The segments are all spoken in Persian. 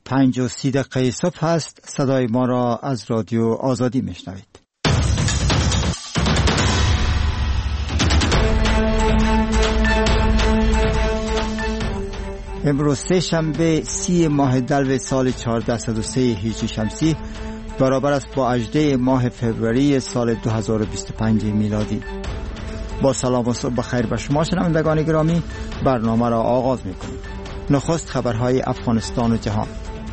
5:30 صبح هست. صدای ما را از رادیو آزادی میشنوید. امروز سه شنبه 30 ماه دلو سال 1403 هجری شمسی برابر است با 18 ماه فوریه سال 2025 میلادی. با سلام و صبح بخیر به شما شنوندگان گرامی، برنامه را آغاز می‌کنیم. نخست خبرهای افغانستان و جهان.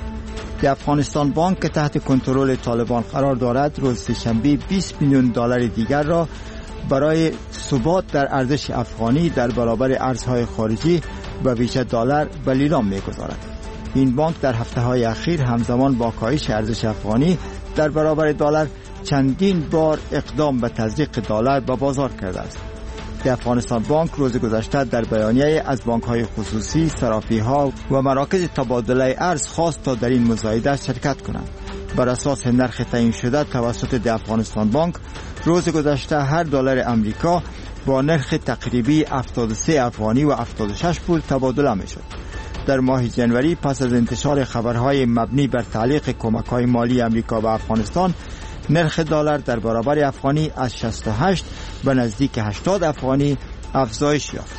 د افغانستان بانک که تحت کنترل طالبان قرار دارد، روز سه‌شنبه 20 میلیون دلار دیگر را برای ثبات در ارزش افغانی در برابر ارزهای خارجی به ویژه دلار به لیلام می‌گذارد. این بانک در هفته‌های اخیر همزمان با کاهش ارزش افغانی در برابر دلار چندین بار اقدام به تزریق دلار به بازار کرده است. د افغانستان بانک روز گذشته در بیانیه از بانک‌های خصوصی، صرافی‌ها و مراکز تبادله ارز خواست تا در این مزایده شرکت کنند. بر اساس نرخ تعیین شده توسط د افغانستان بانک، روز گذشته هر دلار امریکا با نرخ تقریبی 73 افغانی و 76 پول تبادله می‌شد. در ماه جنوری پس از انتشار خبرهای مبنی بر تعلیق کمک‌های مالی امریکا به افغانستان، نرخ دلار در برابر افغانی از 68 به نزدیک 80 افغانی افزایش یافت.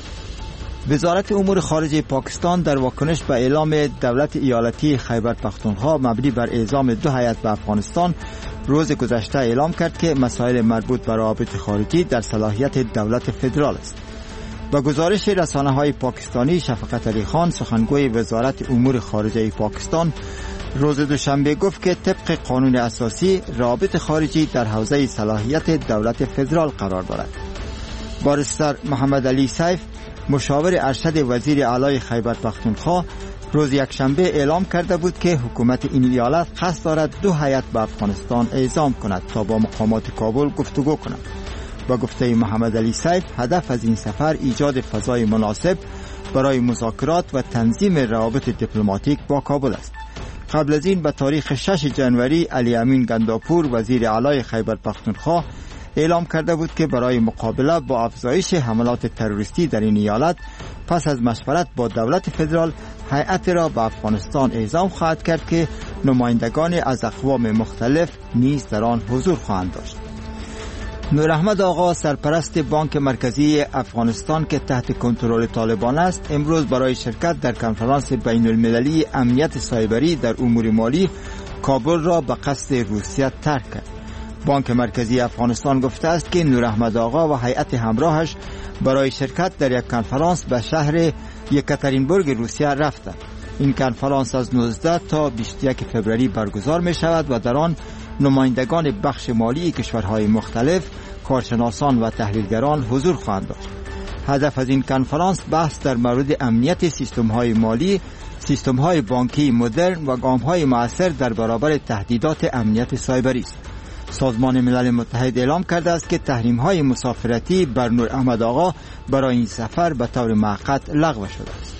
وزارت امور خارجه پاکستان در واکنش به اعلام دولت ایالتی خیبر پختونخوا مبنی بر اعزام 2 هیئت به افغانستان، روز گذشته اعلام کرد که مسائل مربوط به روابط خارجی در صلاحیت دولت فدرال است. با گزارش رسانه‌های پاکستانی، شفقت علی خان، سخنگوی وزارت امور خارجه پاکستان، روز دوشنبه گفت که طبق قانون اساسی روابط خارجی در حوزه صلاحیت دولت فدرال قرار دارد. باریستر محمد علی سیف، مشاور ارشد وزیر اعلی خیبر پختونخوا، روز یکشنبه اعلام کرده بود که حکومت این ایالت قصد دارد 2 هیئت به افغانستان اعزام کند تا با مقامات کابل گفتگو کند. با گفته محمد علی سیف، هدف از این سفر ایجاد فضای مناسب برای مذاکرات و تنظیم روابط دیپلماتیک با کابل است. قبل از این به تاریخ 6 جنوری علی امین گنداپور، وزیر اعلی خیبر پختونخوا، اعلام کرده بود که برای مقابله با افزایش حملات تروریستی در این ایالت، پس از مشورت با دولت فدرال، هیئت را به افغانستان اعزام خواهد کرد که نمایندگان از اقوام مختلف نیز در آن حضور خواهند داشت. نور احمد آقا، سرپرست بانک مرکزی افغانستان که تحت کنترل طالبان است، امروز برای شرکت در کنفرانس بین المللی امنیت سایبری در امور مالی کابل را به قصد روسیه ترک کرد. بانک مرکزی افغانستان گفته است که نور احمد آقا و هیئت همراهش برای شرکت در یک کنفرانس به شهر یکاترینبورگ روسیه رفتند. این کنفرانس از 19 تا 21 فوریه برگزار می شود و در آن نمایندگان بخش مالی کشورهای مختلف، کارشناسان و تحلیلگران حضور خواهند داشت. هدف از این کنفرانس بحث در مورد امنیت سیستم‌های مالی، سیستم‌های بانکی مدرن و گام‌های مؤثر در برابر تهدیدات امنیت سایبری است. سازمان ملل متحد اعلام کرده است که تحریم‌های مسافرتی بر نور احمد آقا برای این سفر به طور موقت لغو شده است.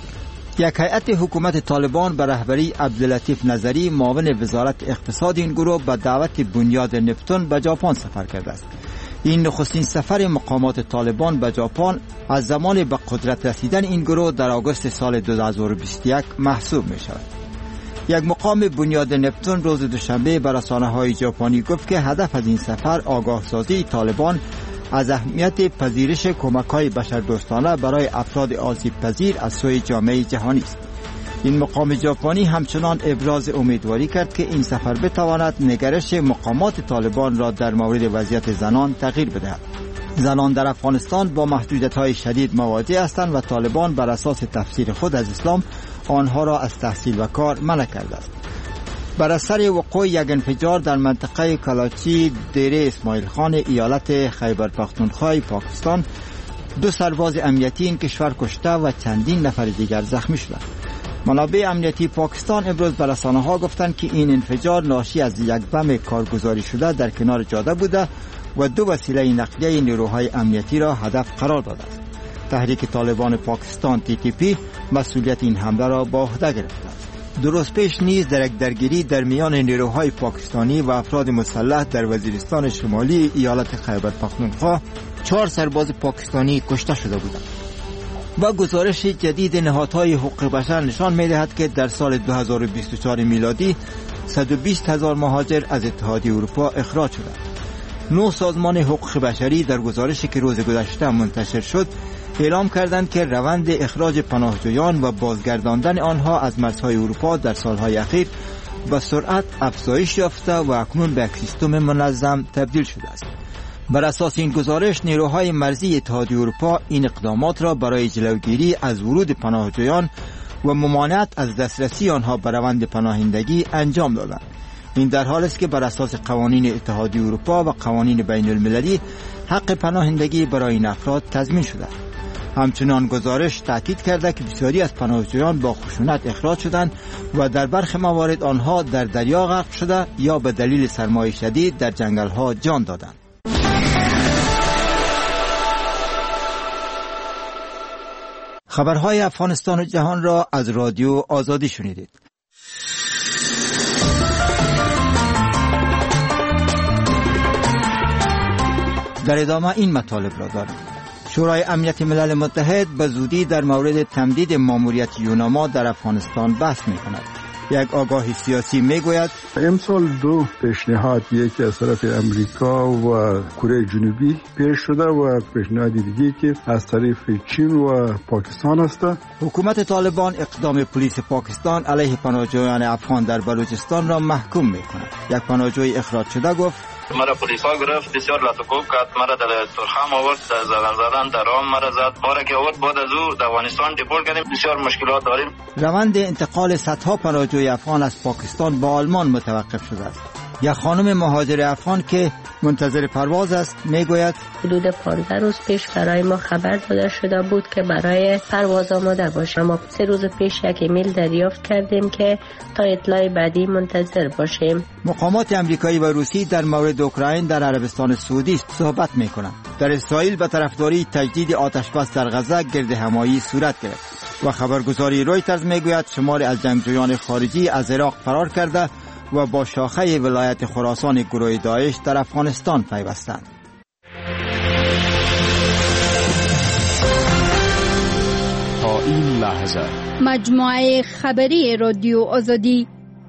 یک هیئت حکومت طالبان به رهبری عبداللطیف نظری، معاون وزارت اقتصاد این گروه، به دعوت بنیاد نپتون به ژاپن سفر کرده است. این نخستین سفر مقامات طالبان به ژاپن از زمان به قدرت رسیدن این گروه در آگوست سال 2021 محسوب می شود. یک مقام بنیاد نپتون روز دوشنبه به رسانه‌های ژاپنی گفت که هدف از این سفر آگاهسازی طالبان از اهمیت پذیرش کمک‌های بشردوستانه برای افراد آسیب پذیر از سوی جامعه جهانی است. این مقام ژاپنی همچنان ابراز امیدواری کرد که این سفر بتواند نگرش مقامات طالبان را در مورد وضعیت زنان تغییر بدهد. زنان در افغانستان با محدودیت‌های شدید مواجه هستند و طالبان بر اساس تفسیر خود از اسلام آنها را از تحصیل و کار منع کرده است. بر اثر وقوع یک انفجار در منطقه کلاچی دیره اسماعیل خان ایالت خیبر پختونخوا پاکستان، 2 سرباز امنیتی این کشور کشته و چندین نفر دیگر زخمی شدند. منابع امنیتی پاکستان امروز به رسانه‌ها گفتند که این انفجار ناشی از یک بم کارگزاری شده در کنار جاده بوده و 2 وسیله نقلیه نیروهای امنیتی را هدف قرار داده است. تحریک طالبان پاکستان TTP مسئولیت این حمله را به عهده گرفته است. درست پیش نیز در یک درگیری در میان نیروهای پاکستانی و افراد مسلح در وزیرستان شمالی ایالت خیبر پختونخوا 4 سرباز پاکستانی کشته شده بودند. و گزارش جدید نهادهای حقوق بشر نشان می‌دهد که در سال 2024 میلادی 120,000 مهاجر از اتحادیه اروپا اخراج شدند. 9 سازمان حقوق بشری در گزارشی که روز گذشته منتشر شد اعلام کردند که روند اخراج پناهجویان و بازگرداندن آنها از مرزهای اروپا در سالهای اخیر با سرعت افزایش یافته و اکنون به یک سیستم منظم تبدیل شده است. بر اساس این گزارش نیروهای مرزی اتحادیه اروپا این اقدامات را برای جلوگیری از ورود پناهجویان و ممانعت از دسترسی آنها به روند پناهندگی انجام دادند. این در حالی است که بر اساس قوانین اتحادیه اروپا و قوانین بین المللی حق پناهندگی برای این افراد تضمین شده. همچنان گزارش تاکید کرده که بسیاری از پناهجویان با خشونت اخراج شدند و در برخی موارد آنها در دریا غرق شده یا به دلیل سرمای شدید در جنگل‌ها جان دادند. خبرهای افغانستان و جهان را از رادیو آزادی شنیدید. در ادامه این مطالب را داریم. شورای امنیت ملل متحد به زودی در مورد تمدید ماموریت یوناما در افغانستان بحث می کند. یک آگاهی سیاسی می گوید امسال 2 پیشنهاد، یکی از طرف امریکا و کره جنوبی پیش شده و پیشنهاد دیگه که از طرف چین و پاکستان است. حکومت طالبان اقدام پلیس پاکستان علیه پناهجویان افغان در بلوچستان را محکوم می کند. یک پناهجوی اخراج شده گفت مرا پلیس ها گرفت، بسیار لطف‌کوب کرد، مرا در ترخم آورد، در زدن در آم مرا زد. ما که آورد بعد از او در افغانستان دیپورت کردیم. بسیار مشکلات داریم. روند انتقال صدها پناهجوی افغان از پاکستان به آلمان متوقف شده است. یک خانم مهاجر افغان که منتظر پرواز است میگوید حدود 15 روز پیش برای ما خبر داده شده بود که برای پرواز آماده باشیم. ما 3 روز پیش یک ایمیل دریافت کردیم که تا اطلاع بعدی منتظر باشیم. مقامات آمریکایی و روسی در مورد اوکراین در عربستان سعودی صحبت میکنند. در اسرائیل به طرفداری تجدید آتش بس در غزه گردهمایی صورت گرفت و خبرگزاری رویترز میگوید شماری از جنگجویان خارجی از عراق فرار کرده و با شاخه ولایت خراسان گروه داعش در افغانستان پیوستند. تا این لحظه مجموعه خبری رادیو آزادی.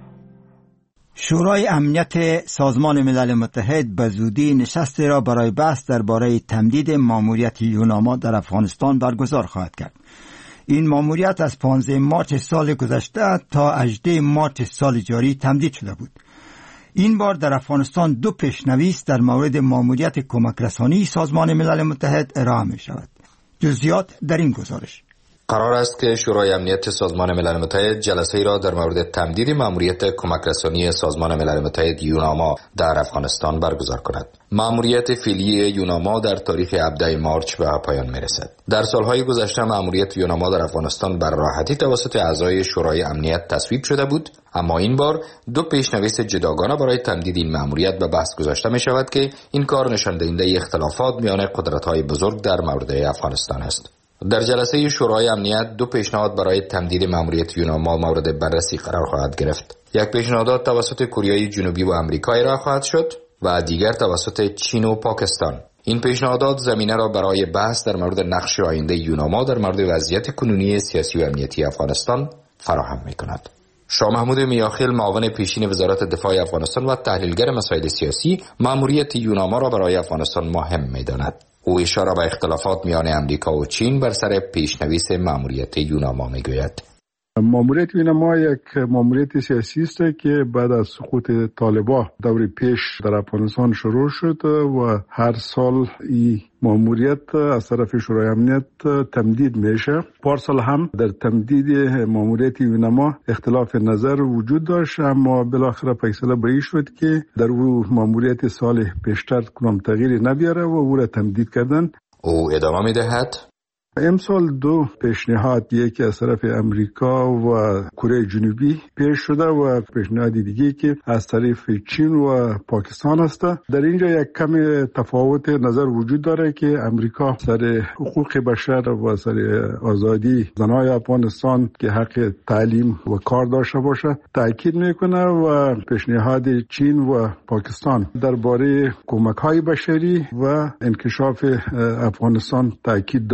شورای امنیت سازمان ملل متحد به زودی نشستی را برای بحث درباره تمدید ماموریت یوناما در افغانستان برگزار خواهد کرد. این ماموریت از 15 مارس سال گذشته تا 18 مارس سال جاری تمدید شده بود. این بار در افغانستان 2 پیشنویس در مورد ماموریت کمک رسانی سازمان ملل متحد ارائه می شود. جزئیات در این گزارش. قرار است که شورای امنیت سازمان ملل متحد جلسه‌ای را در مورد تمدید ماموریت کمک رسانی سازمان ملل متحد یوناما در افغانستان برگزار کند. ماموریت فعلی یوناما در تاریخ 17 مارس به پایان می‌رسد. در سالهای گذشته ماموریت یوناما در افغانستان بر راحتی توسط اعضای شورای امنیت تصویب شده بود، اما این بار 2 پیشنویس جداگانه برای تمدید این ماموریت به بحث گذاشته می‌شود که این کار نشان دهنده اختلافات میان قدرت‌های بزرگ در مورد افغانستان است. در جلسه شورای امنیت 2 پیشنهاد برای تمدید ماموریت یوناما مورد بررسی قرار خواهد گرفت. یک پیشنهاد توسط کره جنوبی و آمریکا ارائه خواهد شد و دیگر توسط چین و پاکستان. این پیشنهادات زمینه را برای بحث در مورد نقش آینده یوناما در مورد وضعیت کنونی سیاسی و امنیتی افغانستان فراهم می‌کند. شاه محمود میاخیل، معاون پیشین وزارت دفاع افغانستان و تحلیلگر مسائل سیاسی، ماموریت یوناما را برای افغانستان مهم می‌داند. او اشاره به اختلافات میان امریکا و چین بر سر پیشنویس ماموریت یوناما میگوید. ماموریت یوناما یک ماموریت سیاسی است که بعد از سقوط طالبان دور پیش در افغانستان شروع شد و هر سال این ماموریت از طرف شورای امنیت تمدید میشه. پارسال هم در تمدید ماموریت یوناما اختلاف نظر وجود داشت، اما بالاخره فیصله به این شد که در او ماموریت سال پیشتر کنم تغییری نبیاره و او را تمدید کردن. او ادامه میدهد امسال 2 پیشنهاد، یکی از طرف امریکا و کره جنوبی پیش شده و پیشنهاد دیگه که از طرف چین و پاکستان است. در اینجا یک کمی تفاوت نظر وجود داره که امریکا سر حقوق بشر و سر آزادی زنای افغانستان که حق تعلیم و کار داشته باشه تاکید میکنه و پیشنهاد چین و پاکستان درباره کمک‌های بشری و انکشاف افغانستان تاکید داره.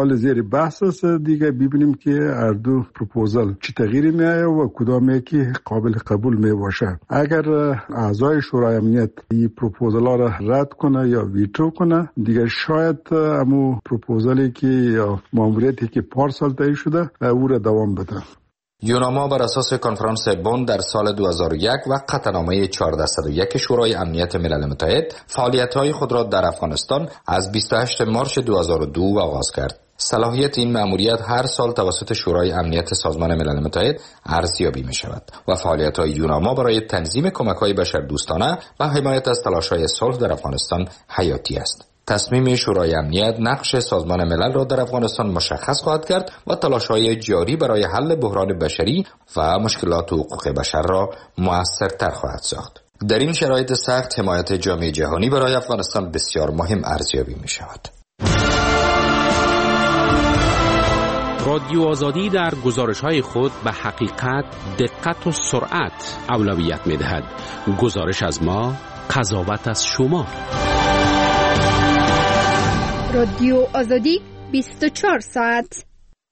سوال زیر بحث است دیگه، ببینیم که هر دو پروپوزال چه تغییری میایه و کدام یکی قابل قبول می باشه. اگر اعضای شورای امنیت این پروپوزال ها را رد کنه یا ویتو کنه، دیگه شاید امو پروپوزالی که یا ماموریتی که پارسال طی شده او را دوام بده. یوناما بر اساس کنفرانس بن در سال 2001 و قطعنامه 1401 شورای امنیت ملل متحد فعالیت‌های خود را در افغانستان از 28 مارس 2002 آغاز کرد. صلاحیت این مأموریت هر سال توسط شورای امنیت سازمان ملل متحد ارزیابی می شود و فعالیت‌های یوناما برای تنظیم کمک‌های بشردوستانه و حمایت از تلاش‌های صلح در افغانستان حیاتی است. تصمیم شورای امنیت نقش سازمان ملل را در افغانستان مشخص خواهد کرد و تلاش‌های جاری برای حل بحران بشری و مشکلات حقوق بشر را مؤثرتر خواهد ساخت. در این شرایط سخت حمایت جامعه جهانی برای افغانستان بسیار مهم ارزیابی می شود. رادیو آزادی در گزارش‌های خود به حقیقت، دقت و سرعت اولویت می‌دهد. گزارش از ما، قضاوت از شما. رادیو آزادی 24 ساعت.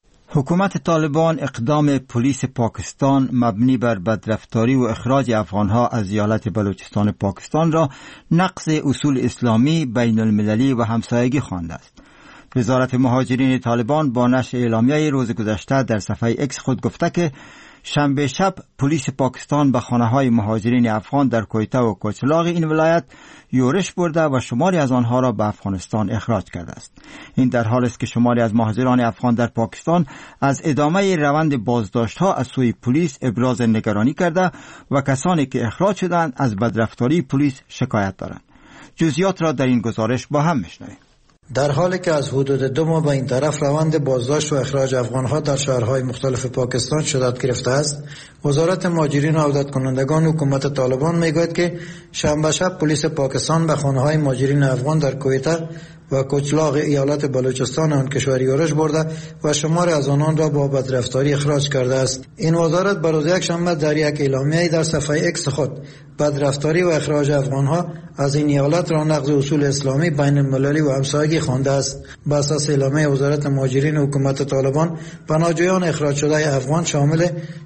حکومت طالبان اقدام پلیس پاکستان مبنی بر بدرفتاری و اخراج افغانها از ایالت بلوچستان پاکستان را نقض اصول اسلامی بین المللی و همسایگی خوانده است. وزارت مهاجرین طالبان با نشر اعلامیه روز گذشته در صفحه اکس خود گفته که شنبه شب پلیس پاکستان به خانه‌های مهاجرین افغان در کویته و کوچلاغ این ولایت یورش برده و شماری از آنها را به افغانستان اخراج کرده است. این در حالی است که شماری از مهاجران افغان در پاکستان از ادامه روند بازداشت‌ها از سوی پلیس ابراز نگرانی کرده و کسانی که اخراج شدند از بدرفتاری پلیس شکایت دارند. جزئیات را در این گزارش با هم می‌شنویم. در حالی که از حدود 2 ماه به این طرف روند بازداشت و اخراج افغانها در شهرهای مختلف پاکستان شدت گرفته است، وزارت مهاجرین و عودت کنندگان حکومت طالبان میگوید که شنبه شب پلیس پاکستان به خانه‌های مهاجرین افغان در کویته و کوچلاغ ایالت بلوچستان آن کشور یورش برده و شمار از آنان را با بدرفتاری اخراج کرده است. این وزارت بر روز یکشنبه در یک اعلامیه در صفحه اکس خود بدرفتاری و اخراج افغانها از این ایالت را نقض اصول اسلامی بین المللی و همسایگی خوانده است. بر اساس اعلامیه وزارت مهاجرین حکومت طالبان، پناهجویان اخراج شده افغان شامل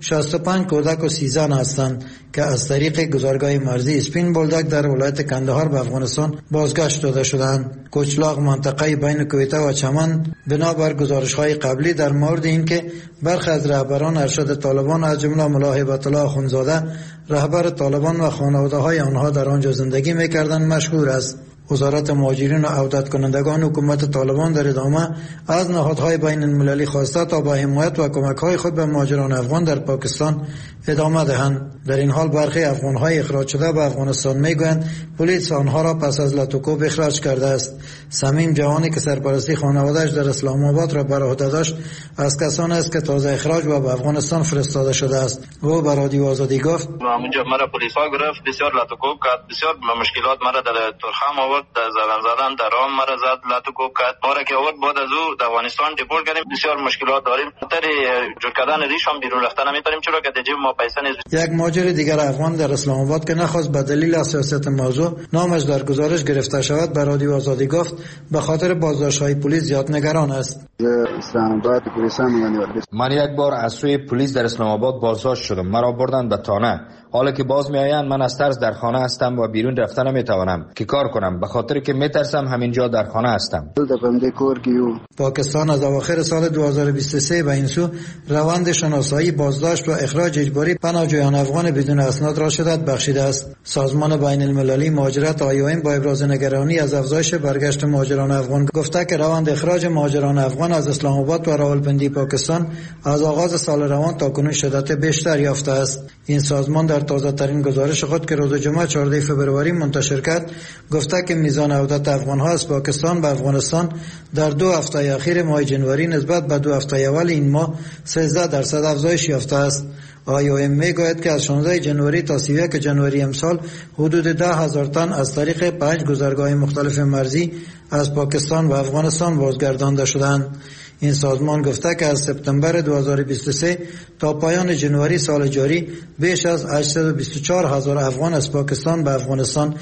65 کودک و 30 زن هستند که از طریق گذرگاه مرزی اسپین بولدک در ولایت کندهار به افغانستان بازگشت داده شدند. کوچلاغ منطقه بین کویته و چمن بنابر گزارش‌های قبلی در مورد اینکه برخی از رهبران ارشد طالبان از جمله ملا هیبت الله اخوندزاده رهبر طالبان و خانواده‌های آنها در آنجا زندگی می‌کردند مشهور است. وزارت مهاجرین و عودت کنندگان حکومت طالبان در ادامه از نهادهای بین المللی خواسته تا با حمایت و کمک‌های خود به مهاجران افغان در پاکستان ادامه دهند. در این حال برخی افغان‌های اخراج شده به افغانستان میگویند پلیس آنها را پس از لطوکوب اخراج کرده است. صمیم جوانی که سرپرستی خانواده‌اش در اسلام آباد را بر عهده داشت از کسانی است که تازه اخراج و به افغانستان فرستاده شده است. او به رادیو آزادی گفت: اونجا مرا پلیس‌ها گرفت، بسیار لطوکوب کرد، بسیار مشکلات مرا در ترخم آورد، در زدن در رام مرا زد، لطوکوب کرد. ما را که آورد بعد از او در افغانستان دیپورت کردیم. بسیار مشکلات داریم. خاطر جور کردن ریش هم بیرون رفتن نمی‌تونیم، چرا که دیگه ما پیسه نیست. یک مهاجر دیگر افغان در اسلام آباد که نخواست به دلیل حساسیت موضوع نامش در گزارش گرفته شود به رادیو آزادی گفت به خاطر بازداشت‌های پلیس زیاد نگران است. من یک بار از سوی پلیس در اسلام آباد بازداشت شدم. مرا بردند به تانه. حالا که باز میآیند من از ترس در خانه هستم و بیرون رفتن نمیتوانم که کار کنم، به خاطر که میترسم همینجا در خانه هستم. پاکستان از اواخر سال 2023 به این سو روند شناسایی، بازداشت و اخراج اجباری پناهجویان افغان بدون اسناد را شدت بخشیده است. سازمان بین المللی مهاجرت IOM با ابراز نگرانی از افزایش برگشت مهاجران افغان گفته که روند اخراج مهاجران افغان از اسلام آباد و راولپندی پاکستان از آغاز سال روان تاکنون شدت بیشتر یافته است. این سازمان در تازه ترین گزارش خود که روز جمعه 14 فوریه منتشر کرد گفته که میزان عودت افغان‌ها از پاکستان به افغانستان در 2 هفته اخیر ماه جنوری نسبت به 2 هفته اول این ماه 13% افزایش یافته است. IOM میگوید که از 16 جنوری تا 31 جنوری امسال حدود 10,000 تن از طریق 5 گذرگاه مختلف مرزی از پاکستان و افغانستان بازگردانده شدند. این سازمان گفته که از سپتامبر 2023 تا پایان جنوری سال جاری بیش از 824,000 افغان از پاکستان به افغانستان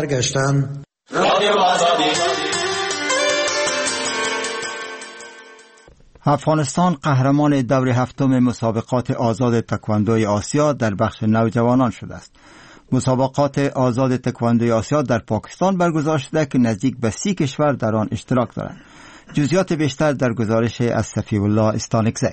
برگشتند. افغانستان قهرمان دور هفتم مسابقات آزاد تکواندوی آسیا در بخش نوجوانان شده است. مسابقات آزاد تکواندوی آسیا در پاکستان برگزار شده که نزدیک به 30 کشور در آن اشتراک دارند. جزئیات بیشتر در گزارش از صفی الله استانکزی.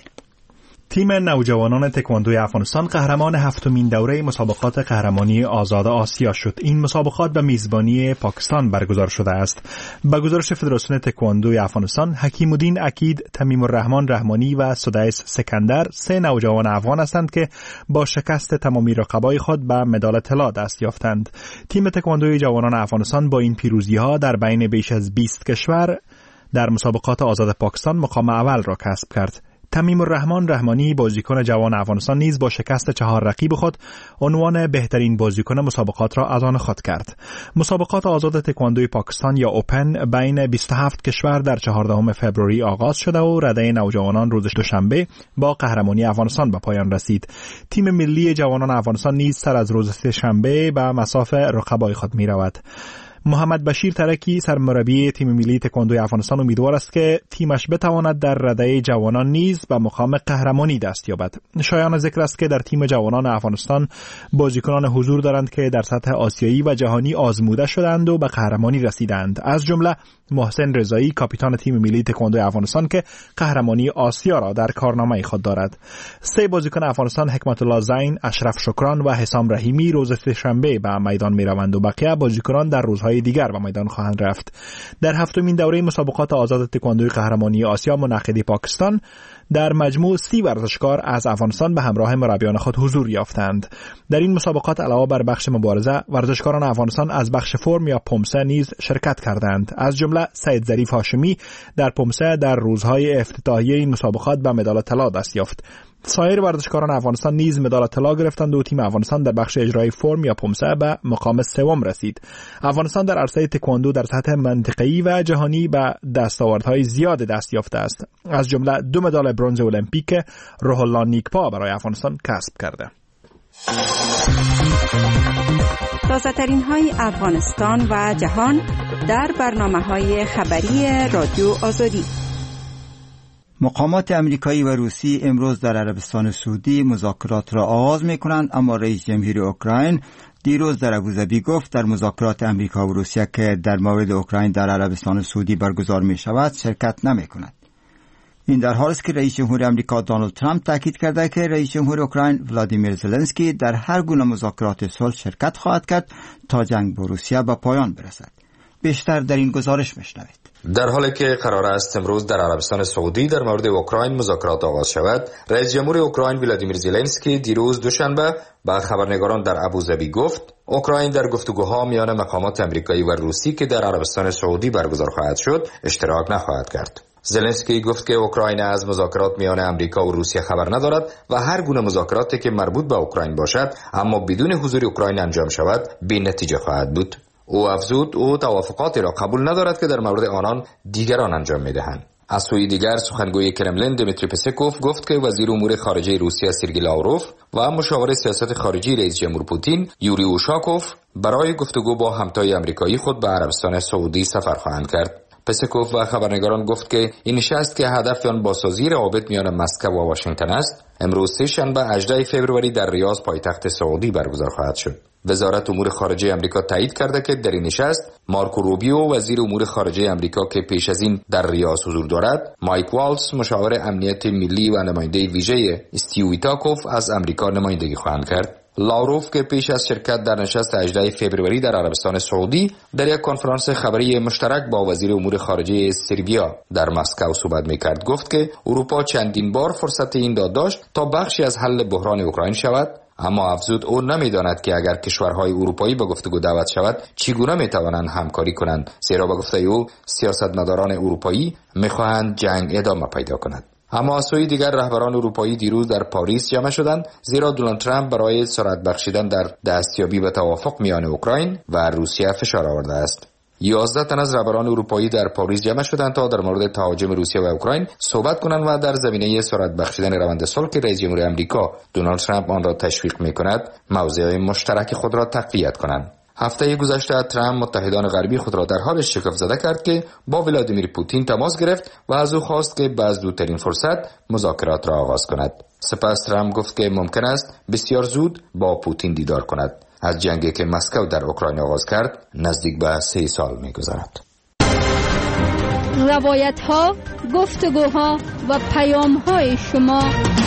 تیم نوجوانان تکواندوی افغانستان قهرمان هفتمین دوره مسابقات قهرمانی آزاد آسیا شد. این مسابقات به میزبانی پاکستان برگزار شده است. به گزارش فدراسیون تکواندوی افغانستان، حکیم الدین اکید، تمیم الرحمن رحمانی و سدایس سکندر 3 نوجوان افغان هستند که با شکست تمامی رقبای خود به مدال طلا دست یافتند. تیم تکواندوی جوانان افغانستان با این پیروزی‌ها در بین بیش از 20 کشور در مسابقات آزاد پاکستان مقام اول را کسب کرد. تمیم الرحمن رحمانی بازیکن جوان افغانستان نیز با شکست 4 رقیب خود عنوان بهترین بازیکن مسابقات را از آن خود کرد. مسابقات آزاد تکواندوی پاکستان یا اوپن بین 27 کشور در 14 فوریه آغاز شده و رده نوجوانان روز دوشنبه با قهرمانی افغانستان به پایان رسید. تیم ملی جوانان افغانستان نیز سر از روز سه‌شنبه به مصاف رقبای خود می رود. محمد بشیر ترکی سرمربی تیم ملی تکواندوی افغانستان امیدوار است که تیمش بتواند در رده جوانان نیز به مقام قهرمانی دست یابد. شایان ذکر است که در تیم جوانان افغانستان بازیکنان حضور دارند که در سطح آسیایی و جهانی آزموده شدند و به قهرمانی رسیدند، از جمله محسن رضایی کاپیتان تیم ملی تکواندوی افغانستان که قهرمانی آسیا را در کارنامه خود دارد. 3 بازیکن افغانستان حکمت الله زین، اشرف شکران و حسام رحیمی روز سه‌شنبه به میدان میروند و بقیه بازیکنان در روزهای دیگر به میدان خواهند رفت. در هفتمین دوره مسابقات آزاد تکواندوی قهرمانی آسیا منعقد پاکستان در مجموع 30 ورزشکار از افغانستان به همراه مربیان خود حضور یافتند. در این مسابقات علاوه بر بخش مبارزه، ورزشکاران افغانستان از بخش فرم یا پمسه نیز شرکت کردند. از جمله سید ظریف هاشمی در پمسه در روزهای افتتاحیه این مسابقات به مدال طلا دست یافت. سایر ورزشکاران افغانستان نیز مدال طلا گرفتند و تیم افغانستان در بخش اجرای فرم یا پمسه به مقام سوم رسید. افغانستان در عرصه تکواندو در سطح منطقه‌ای و جهانی به دستاوردهای زیاد دست یافته است. از جمله 2 مدال برنز المپیک روح الله نیکپا برای افغانستان کسب کرده. تازه‌ترین های افغانستان و جهان در برنامه‌های خبری رادیو آزادی. مقامات امریکایی و روسی امروز در عربستان سعودی مذاکرات را آغاز می‌کنند، اما رئیس جمهوری اوکراین دیروز در ابوظبی گفت در مذاکرات امریکا و روسیه که در مورد اوکراین در عربستان سعودی برگزار می‌شود شرکت نمی‌کند. این در حالی است که رئیس جمهور آمریکا دونالد ترامپ تاکید کرده که رئیس جمهور اوکراین ولادیمیر زلنسکی در هر گونه مذاکرات صلح شرکت خواهد کرد تا جنگ با روسیه به پایان برسد. بیشتر در این گزارش بشنوید. در حالی که قرار است امروز در عربستان سعودی در مورد اوکراین مذاکرات آغاز شود، رئیس جمهور اوکراین ولادیمیر زلنسکی دیروز دوشنبه به خبرنگاران در ابوظبی گفت اوکراین در گفتگوها میان مقامات آمریکایی و روسی که در عربستان سعودی برگزار خواهد شد اشتراک نخواهد کرد. زلنسکی گفت که اوکراین از مذاکرات میان آمریکا و روسیه خبر ندارد و هر گونه مذاکراتی که مربوط به اوکراین باشد اما بدون حضور اوکراین انجام شود بی‌نتیجه خواهد بود. او افزود او توافقاتی را قبول ندارد که در مورد آنان دیگران انجام میدهند. از سوی دیگر سخنگوی کرملین دمیتری پسکوف گفت که وزیر امور خارجه روسیه سرگئی لاوروف و مشاور سیاست خارجی رئیس جمهور پوتین یوری اوشاکوف برای گفتگو با همتای آمریکایی خود به عربستان سعودی سفر خواهند کرد. پسکوف و خبرنگاران گفت که این نشست که هدف آن بازسازی روابط میان مسکو و واشنگتن است، امروز سه‌شنبه 18 فوریه در ریاض پایتخت سعودی برگزار خواهد شد. وزارت امور خارجه آمریکا تایید کرده که در این نشست مارکو روبیو وزیر امور خارجه آمریکا که پیش از این در ریاض حضور دارد، مایک والتز مشاور امنیت ملی و نماینده ویژه استیو ویتاکوف از آمریکا نمایندگی خواهند کرد. لاوروف که پیش از شرکت در نشست 18 فوریه در عربستان سعودی در یک کنفرانس خبری مشترک با وزیر امور خارجه سربیا در مسکو صحبت می‌کرد گفت که اروپا چندین بار فرصت این داشت تا بخشی از حل بحران اوکراین شود، اما افزود او نمی‌داند که اگر کشورهای اروپایی به گفتگو دعوت شود چگونه می‌توانند همکاری کنند، زیرا به گفته او سیاستمداران اروپایی می‌خواهند جنگ ادامه پیدا کند. اما از سوی دیگر رهبران اروپایی دیروز در پاریس جمع شدند، زیرا دونالد ترامپ برای سرعت بخشیدن در دستیابی به توافق میان اوکراین و روسیه فشار آورده است. 11 تن از رهبران اروپایی در پاریس جمع شدند تا در مورد تهاجم روسیه و اوکراین صحبت کنند و در زمینه سرعت بخشیدن روند صلح که رئیس جمهور آمریکا دونالد ترامپ آن را تشویق می‌کند، موضع مشترک خود را تقویت کنند. هفته گذشته ترامپ متحدان غربی خود را در حال شگفت زده کرد که با ولادیمیر پوتین تماس گرفت و از او خواست که به زودترین فرصت مذاکرات را آغاز کند. سپس ترامپ گفت که ممکن است بسیار زود با پوتین دیدار کند. از جنگی که مسکو در اوکراین آغاز کرد نزدیک به 3 سال می‌گذرد. روایت‌ها، گفتگوها و پیام‌های شما.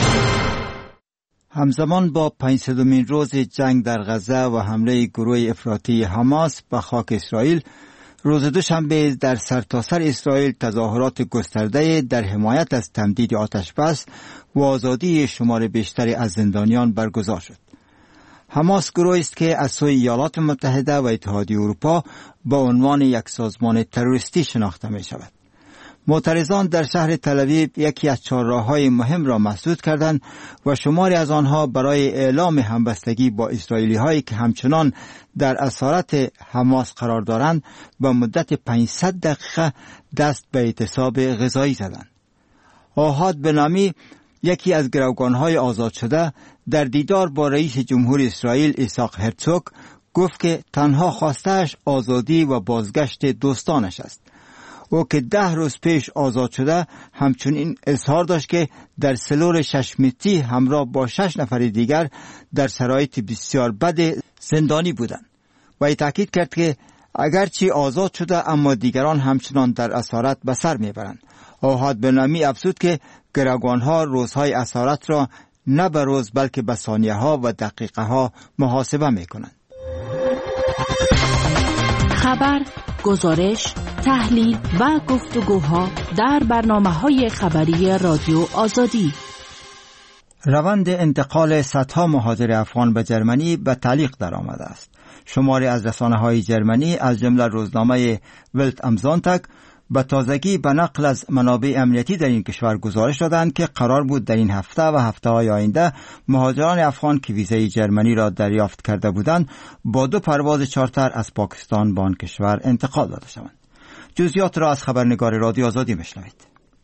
همزمان با 500مین روز جنگ در غزه و حمله گروه افراطی حماس به خاک اسرائیل، روز دوشنبه در سرتاسر اسرائیل تظاهرات گسترده در حمایت از تمدید آتش بس و آزادی شمار بیشتری از زندانیان برگزار شد. حماس گروهی است که از سوی ایالات متحده و اتحادیه اروپا با عنوان یک سازمان تروریستی شناخته می شود. معترضان در شهر تل‌آویو یکی از چهارراه‌های مهم را مسدود کردند و شماری از آنها برای اعلام همبستگی با اسرائیلی‌هایی که همچنان در اسارت حماس قرار دارند به مدت 500 دقیقه دست به اعتصاب غذایی زدند. آحاد بنامی، یکی از گروگان‌های آزاد شده، در دیدار با رئیس جمهور اسرائیل ایساق هرتزوگ گفت که تنها خواسته‌اش آزادی و بازگشت دوستانش است. او که 10 روز پیش آزاد شده همچنین اظهار داشت که در سلول 6 متری همراه با 6 نفر دیگر در شرایط بسیار بد زندانی بودند و تاکید کرد که اگرچه آزاد شده اما دیگران همچنان در اسارت به سر میبرند. آحاد بنامی افزود که گروگانها روزهای اسارت را نه به روز بلکه به ثانیه ها و دقیقه ها محاسبه میکنند. خبر، گزارش، تحلیل و گفتگوها در برنامه‌های خبری رادیو آزادی. روند انتقال صدها مهاجر افغان به جرمنی به تعلیق درآمده است. شماری از رسانه‌های جرمنی از جمله روزنامه ولت ام زونتاگ به تازگی به نقل از منابع امنیتی در این کشور گزارش دادند که قرار بود در این هفته و هفته‌های آینده مهاجران افغان که ویزای جرمنی را دریافت کرده بودند با 2 پرواز چارتر از پاکستان به آن کشور انتقال داده شوند. جزئیات را از خبرنگار رادیو آزادی بشنوید.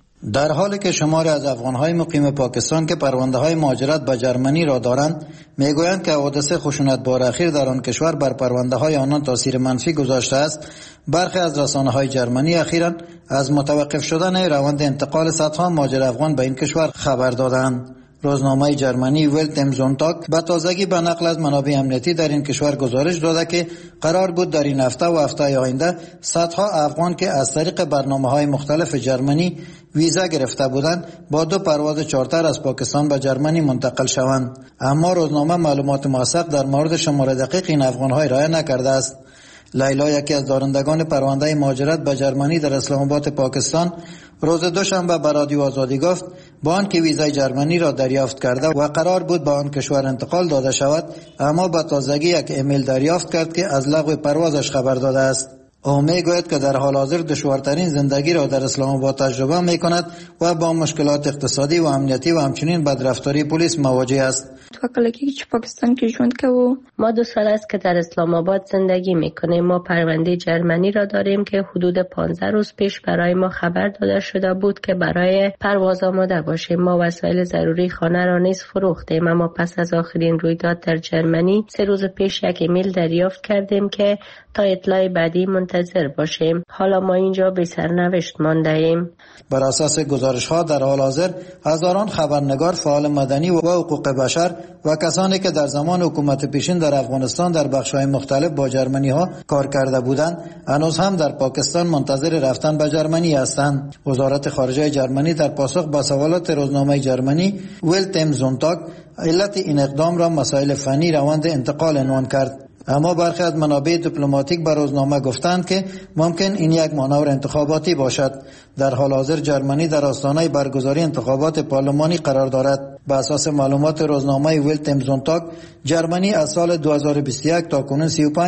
در حالی که شماری از افغان‌های مقیم پاکستان که پرونده‌های مهاجرت به جرمنی را دارند می‌گویند که حادثه خشونت‌بار اخیر در آن کشور بر پرونده‌های آنان تاثیر منفی گذاشته است، برخی از رسانه‌های جرمنی اخیراً از متوقف شدن روند انتقال صدها مهاجر افغان به این کشور خبر دادند. روزنامه جرمنی ولت ام زونتاگ به تازگی به نقل از منابع امنیتی در این کشور گزارش داده که قرار بود در این هفته و هفته آینده صدها افغان که از طریق برنامه‌های مختلف جرمنی ویزا گرفته بودند با 2 پرواز چارتر از پاکستان به جرمنی منتقل شوند. اما روزنامه معلومات موثق در مورد شمار دقیق این افغان‌ها ارائه نکرده است. لیلا، یکی از دارندگان پرونده مهاجرت به جرمنی در اسلام آباد پاکستان، روز دوشنبه به رادیو آزادی گفت با آنکه ویزای جرمنی را دریافت کرده و قرار بود به آن کشور انتقال داده شود، اما به تازگی یک ایمیل دریافت کرد که از لغو پروازش خبر داده است. او میگوید که در حال حاضر دشوارترین زندگی را در اسلام آباد تجربه میکند و با مشکلات اقتصادی و امنیتی و همچنین بدرفتاری پلیس مواجه است. پاکستان که ژوند کوو، ما 2 سال است که در اسلام آباد زندگی میکنیم. ما پرونده جرمنی را داریم که حدود 15 روز پیش برای ما خبر داده شده بود که برای پرواز آماده باشیم. ما وسایل ضروری خانه را نیز فروختیم، اما پس از آخرین رویداد در جرمنی 3 روز پیش یک ایمیل دریافت کردیم که تا اطلاع بعدی منتظر باشیم. حالا ما اینجا بی سرنوشت مانده ایم. بر اساس گزارش‌ها در حال حاضر هزاران خبرنگار، فعال مدنی و حقوق بشر و کسانی که در زمان حکومت پیشین در افغانستان در بخش‌های مختلف با جرمنی‌ها کار کرده بودند هنوز هم در پاکستان منتظر رفتن به جرمنی هستند. وزارت خارجه جرمنی در پاسخ به سوالات روزنامه جرمنی ولت ام زونتاگ علت این اقدام را مسائل فنی روند انتقال عنوان کرد. اما برخی از منابع دیپلماتیک به روزنامه گفتند که ممکن این یک مانور انتخاباتی باشد. در حال حاضر جرمنی در آستانه برگزاری انتخابات پارلمانی قرار دارد. به اساس معلومات روزنامه ولت ام زونتاگ، جرمنی از سال 2021 تا کنون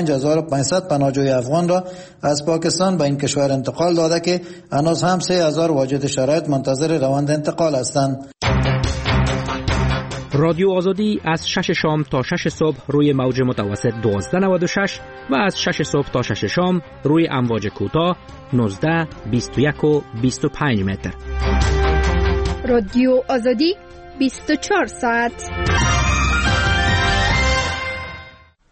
35500 پناهجوی افغان را از پاکستان به این کشور انتقال داده که هنوز هم 3000 واجد شرایط منتظر روند انتقال هستند. رادیو آزادی از 6 شام تا 6 صبح روی موج متوسط 1296 و از 6 صبح تا 6 شام روی امواج کوتاه 19، 21 و 25 متر. رادیو آزادی 24 ساعت.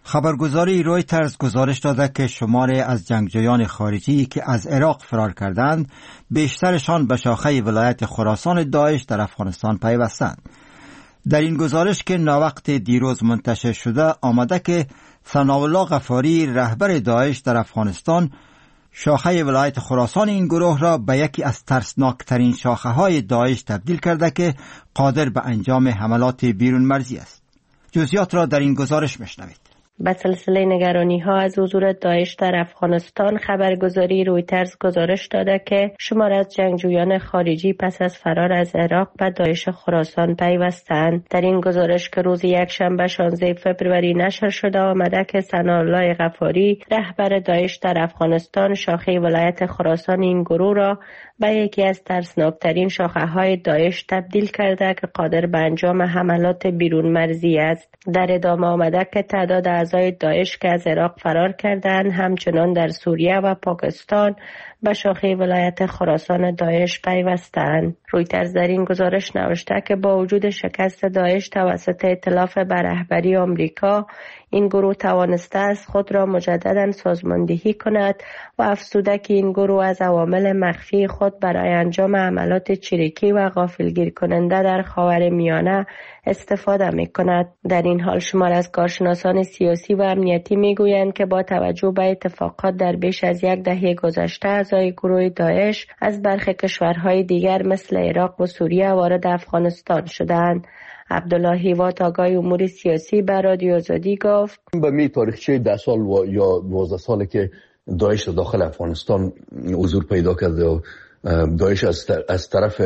خبرگزاری رویترز گزارش داده که شماری از جنگجویان خارجی که از عراق فرار کردند بیشترشان به شاخه ولایت خراسان داعش در افغانستان پیوستند. در این گزارش که ناوقت دیروز منتشر شده آمده که ثناءالله غفاری رهبر داعش در افغانستان شاخه ولایت خراسان این گروه را به یکی از ترسناکترین شاخه های داعش تبدیل کرده که قادر به انجام حملات بیرون مرزی است. جزئیات را در این گزارش میشنوید. به سلسله نگرانی‌ها از حضور داعش در افغانستان خبرگزاری رویترز گزارش داده که شمار از جنگجویان خارجی پس از فرار از عراق به داعش خراسان پیوستند. در این گزارش که روز یکشنبه 16 فوریه نشر شده آمده که ثناءالله غفاری رهبر داعش در افغانستان شاخه ولایت خراسان این گروه را به یکی از ترسناکترین شاخه‌های داعش تبدیل کرده که قادر به انجام حملات بیرون مرزی است. در ادامه آمده که تعداد اعضای داعش که از عراق فرار کردند همچنان در سوریه و پاکستان به شاخه ولایت خراسان داعش پیوستند. رویترز در این گزارش نوشته که با وجود شکست داعش توسط ائتلاف به رهبری آمریکا این گروه توانسته است خود را مجددا سازماندهی کند و افزوده که این گروه از عوامل مخفی خود برای انجام عملات چریکی و غافلگیر کننده در خاورمیانه استفاده می کند. در این حال شمار از کارشناسان سیاسی و امنیتی می گویند که با توجه به اتفاقات در بیش از یک دهه گذشته اعضای گروه داعش از برخی کشورهای دیگر مثل عراق و سوریه وارد افغانستان شدند. عبدالله هیوات آگاه امور سیاسی به رادیو آزادی گفت به می تاریخچه 10 سال یا 12 ساله که داعش داخل افغانستان حضور پیدا کرده و داعش از طرف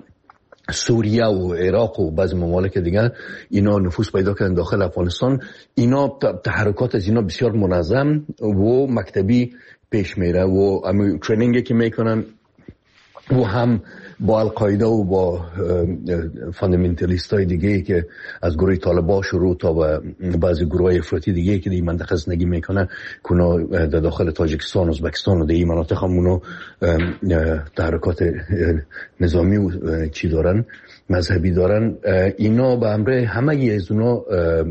سوریه و عراق و بعضی ممالک دیگر اینا نفوذ پیدا کردن داخل افغانستان. اینا تحرکات از اینا بسیار منظم و مکتبی پیش میره و همین ترینینگی که میکنن و هم با القاعده و با فاندامنتالیست های دیگه که از گروه طالبان شروع تا به بعضی گروه افراطی دیگه که در منطقه زندگی میکنن کنا در داخل تاجیکستان و ازبکستان و در این مناطق همونو تحرکات نظامی و چی دارن مذهبی دارن. اینا به امر همه از اونا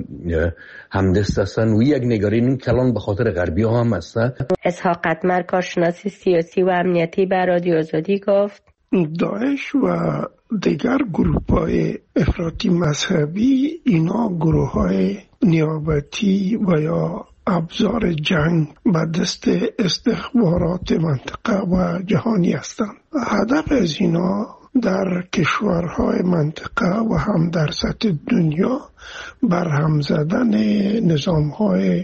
همدست هستن و یک نگرانی کلان به خاطر غربی ها هم هستن. اسحاق قطمر کارشناس سیاسی و امنیتی به رادیو آزادی گفت داعش و دیگر گروه‌های افراطی مذهبی اینا گروه‌های نیابتی و یا ابزار جنگ به دست استخبارات منطقه و جهانی هستند. هدف از اینا در کشورهای منطقه و هم در سطح دنیا برهم زدن نظام‌های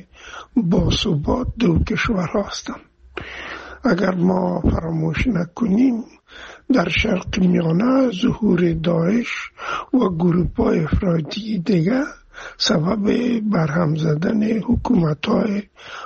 باثبات دو کشورها هستند. اگر ما فراموش نکنیم در شرق میانه ظهور داعش و گروه‌های افراطی دیگر سبب برهم زدن حکومت‌های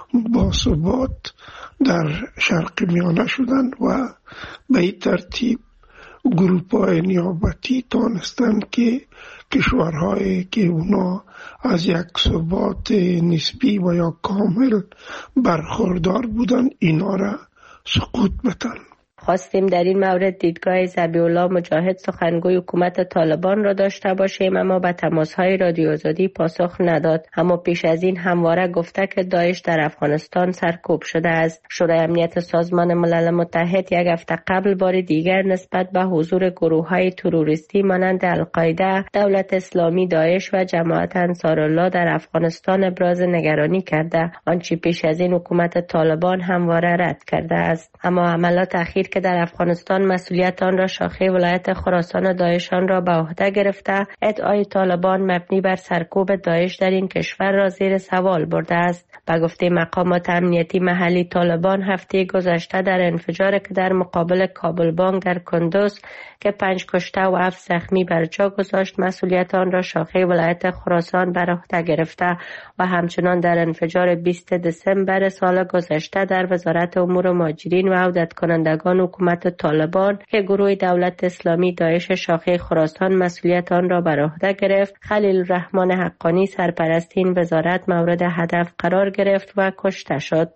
باثبات در شرق میانه شدند و به این ترتیب گروه‌های نیابتی تانستند که کشورهایی که اونا از یک ثبات نسبی و یا کامل برخوردار بودند اینا را سقوط بدن. خواستیم در این مورد دیدگاه ذبیح الله مجاهد سخنگوی حکومت طالبان را داشته باشیم اما به تماس‌های رادیو آزادی پاسخ نداد. اما پیش از این همواره گفته که داعش در افغانستان سرکوب شده است. شورای امنیت سازمان ملل متحد یک هفته قبل بار دیگر نسبت به حضور گروه‌های تروریستی مانند القاعده، دولت اسلامی، داعش و جماعت انصارالله در افغانستان ابراز نگرانی کرده. آنچه پیش از این حکومت طالبان همواره رد کرده است. اما عملات اخیر که در افغانستان مسئولیت آن را شاخه ولایت خراسان داعشان را به عهده گرفته، ادعای طالبان مبنی بر سرکوب داعش در این کشور را زیر سوال برده است. به گفته مقامات امنیتی محلی، طالبان هفته گذشته در انفجاری که در مقابل کابل بانک در کندوز که 5 کشته و 7 زخمی بر جا گذاشت مسئولیت آن را شاخه ولایت خراسان بر عهده گرفته و همچنان در انفجار 20 دسامبر سال گذشته در وزارت امور مهاجرین و عودت کنندگان حکومت طالبان که گروه دولت اسلامی داعش شاخه خراسان مسئولیت آن را بر عهده گرفت، خلیل الرحمن حقانی سرپرست این وزارت مورد هدف قرار گرفت و کشته شد.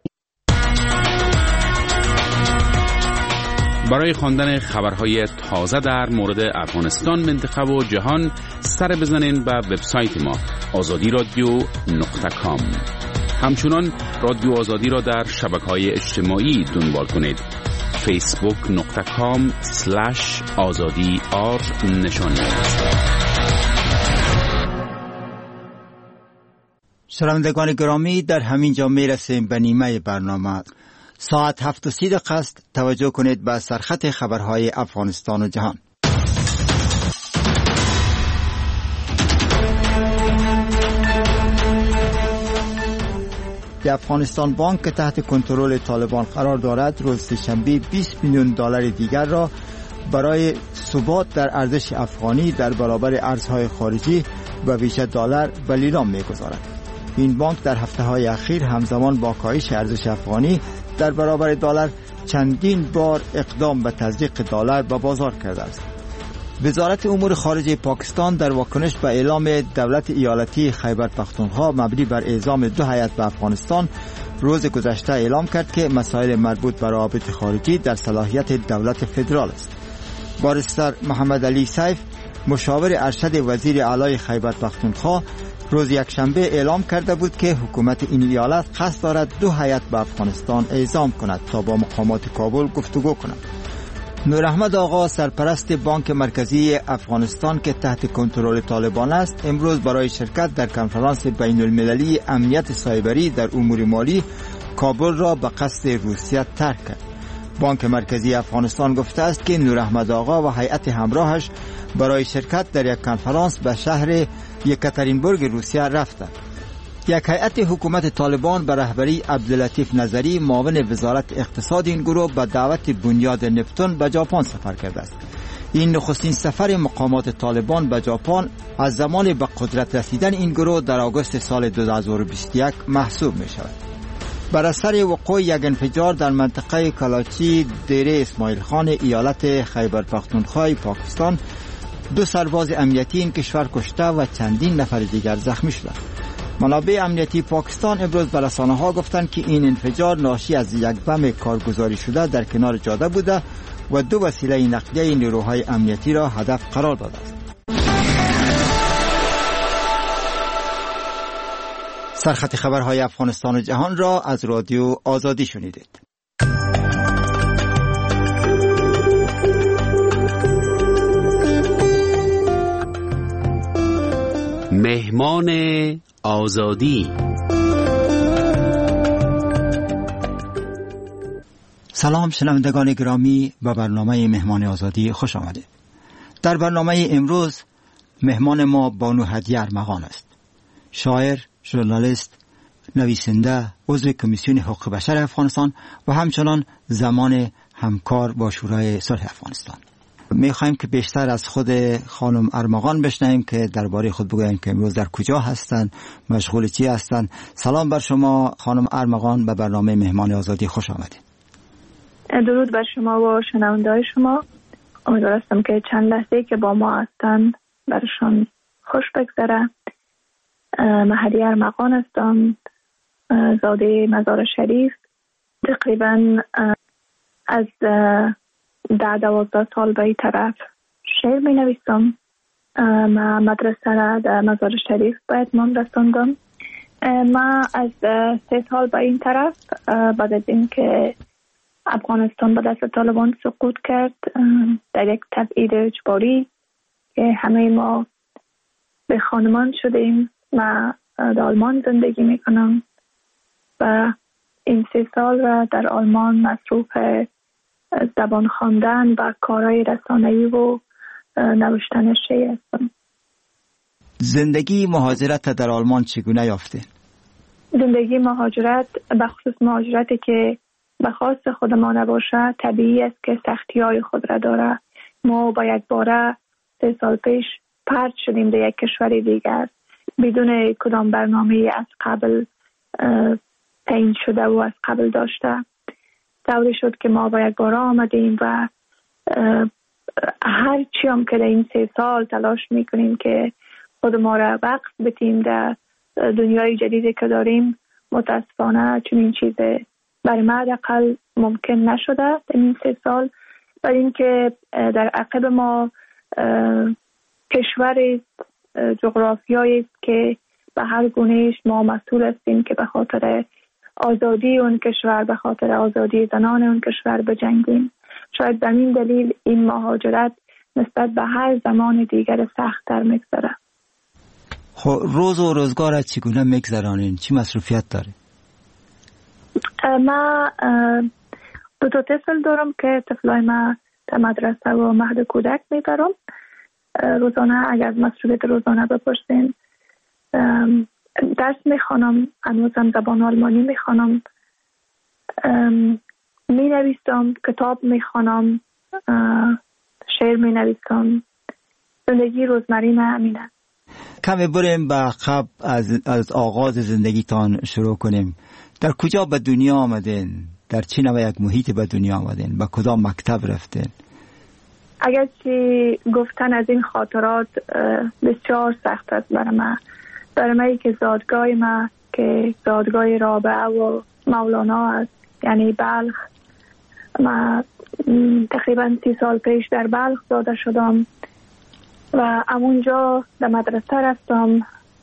برای خواندن خبرهای تازه در مورد افغانستان، منطقه و جهان سر بزنین به وبسایت ما azadi radio.com. همچنان رادیو آزادی را در شبکه‌های اجتماعی دنبال کنید. facebook.com/azadi_r نشان شنوندگان گرامی، در همین جا میرسیم به نیمه برنامه. ساعت 7:30 است. توجه کنید به سرخط خبرهای افغانستان و جهان. افغانستان بانک که تحت کنترل طالبان قرار دارد، روز سه‌شنبه 20 میلیون دلار دیگر را برای ثبات در ارزش افغانی در برابر ارزهای خارجی و ویژه دلار به لیلام می‌گذارد. این بانک در هفته‌های اخیر همزمان با کاهش ارزش افغانی در برابر دلار چندین بار اقدام به تزریق دلار به بازار کرده است. وزارت امور خارجه پاکستان در واکنش به اعلام دولت ایالتی خیبر پختونخوا مبنی بر اعزام 2 هیئت به افغانستان روز گذشته اعلام کرد که مسائل مربوط به روابط خارجی در صلاحیت دولت فدرال است. باریستر محمد علی سیف، مشاور ارشد وزیر اعلی خیبر پختونخوا، روز یکشنبه اعلام کرده بود که حکومت این ایالت قصد دارد 2 هیئت به افغانستان اعزام کند تا با مقامات کابل گفتگو کند. نور احمد آقا، سرپرست بانک مرکزی افغانستان که تحت کنترل طالبان است، امروز برای شرکت در کنفرانس بین المللی امنیت سایبری در امور مالی کابل را به قصد روسیه ترک کرد. بانک مرکزی افغانستان گفته است که نور احمد آقا و هیئت همراهش برای شرکت در یک کنفرانس به شهر یکاترینبورگ روسیه رفتند. یک هیئت حکومت طالبان به رهبری عبداللطیف نظری، معاون وزارت اقتصاد این گروه، به دعوت بنیاد نپتون به ژاپن سفر کرده است. این نخستین سفر مقامات طالبان به ژاپن از زمان به قدرت رسیدن این گروه در آگوست سال 2021 محسوب می شود. بر اثر وقوع یک انفجار در منطقه کلاچی دیره اسماعیل خان ایالت خیبر پختونخوا پاکستان، 2 سرباز امنیتی این کشور کشته و چندین نفر دیگر زخمی شدند. منابع امنیتی پاکستان امروز به رسانه‌ها گفتند که این انفجار ناشی از یک بم کارگزاری شده در کنار جاده بوده و 2 وسیله نقلیه نیروهای امنیتی را هدف قرار داده است. سرخط خبرهای افغانستان و جهان را از رادیو آزادی شنیدید. مهمان آزادی. سلام شنوندگان گرامی، به برنامه مهمان آزادی خوش آمدید. در برنامه امروز مهمان ما بانو هدیه ارمغان است. شاعر، ژورنالیست، نویسنده، عضو کمیسیون حقوق بشر افغانستان و همچنان زمان همکار با شورای صلح افغانستان. می‌خوایم که بیشتر از خود خانم ارمغان بشنویم که درباره خود بگویند که امروز در کجا هستند، مشغول چی هستند. سلام بر شما خانم ارمغان، به برنامه مهمان آزادی خوش آمدید. درود بر شما و شنونده‌های شما. امیدوارم که چند لحظه که با ما هستند برشان خوش بگذره. من هدیه ارمغان هستم، زاده مزار شریف. تقریبا از 10-12 سال به این طرف شعر می نویسم. من مدرسه را در مزار شریف به اتمام رساندم. من از 3 سال به این طرف بعد از این که افغانستان به دست طالبان سقوط کرد در یک تبعید اجباری که همه ما به خانمان شدیم، من در آلمان زندگی می کنم و این 3 سال را در آلمان مصروف زبان خواندن و کارهای رسانه‌ای و نوشتن شعر هستم. زندگی مهاجرت در آلمان چگونه یافته؟ زندگی مهاجرت، به خصوص مهاجرتی که به خواست خود ما نباشه، طبیعی است که سختی‌های خود را داره. ما با یک باره 3 سال پیش پرت شدیم به یک کشور دیگر بدون کدام برنامه از قبل تعیین شده و از قبل داشته. طوری شد که ما با یک باره آمدیم و هر چی هم که در این 3 سال تلاش میکنیم که خود ما را وقف بتیم در دنیای جدیدی که داریم، متاسفانه چنین چیز برای ما حداقل ممکن نشده در این 3 سال. برای اینکه در عقب ما کشوری جغرافیایی است که به هر گونهش ما مسئول هستیم که به خاطر آزادی اون کشور، به خاطر آزادی زنان اون کشور بجنگیم. شاید به این دلیل این مهاجرت نسبت به هر زمان دیگر سخت‌تر میگذره. خب روز و روزگار چگونه میگذرانین؟ چی مصروفیت داره؟ ما 2 طفل دارم که طفلای ما در مدرسه و مهد کودک میبرم. روزانه اگر از مصروفیت روزانه بپرسین، درس میخوانم، هنوزم زبان آلمانی میخوانم، مینویسم، کتاب میخوانم، شعر مینویسم. زندگی روزمره همینه. کمی بریم به عقب، از آغاز زندگیتان شروع کنیم. در کجا به دنیا آمدین؟ در چه نوع یک محیط به دنیا آمدین؟ به کدام مکتب رفتین؟ اگر چی گفتن از این خاطرات بسیار سخت است برای من که زادگاه ما که زادگاه رابعه و مولانا است، یعنی بلخ. من تقریبا 30 سال پیش در بلخ زاده شدم و همونجا در مدرسه رفتم،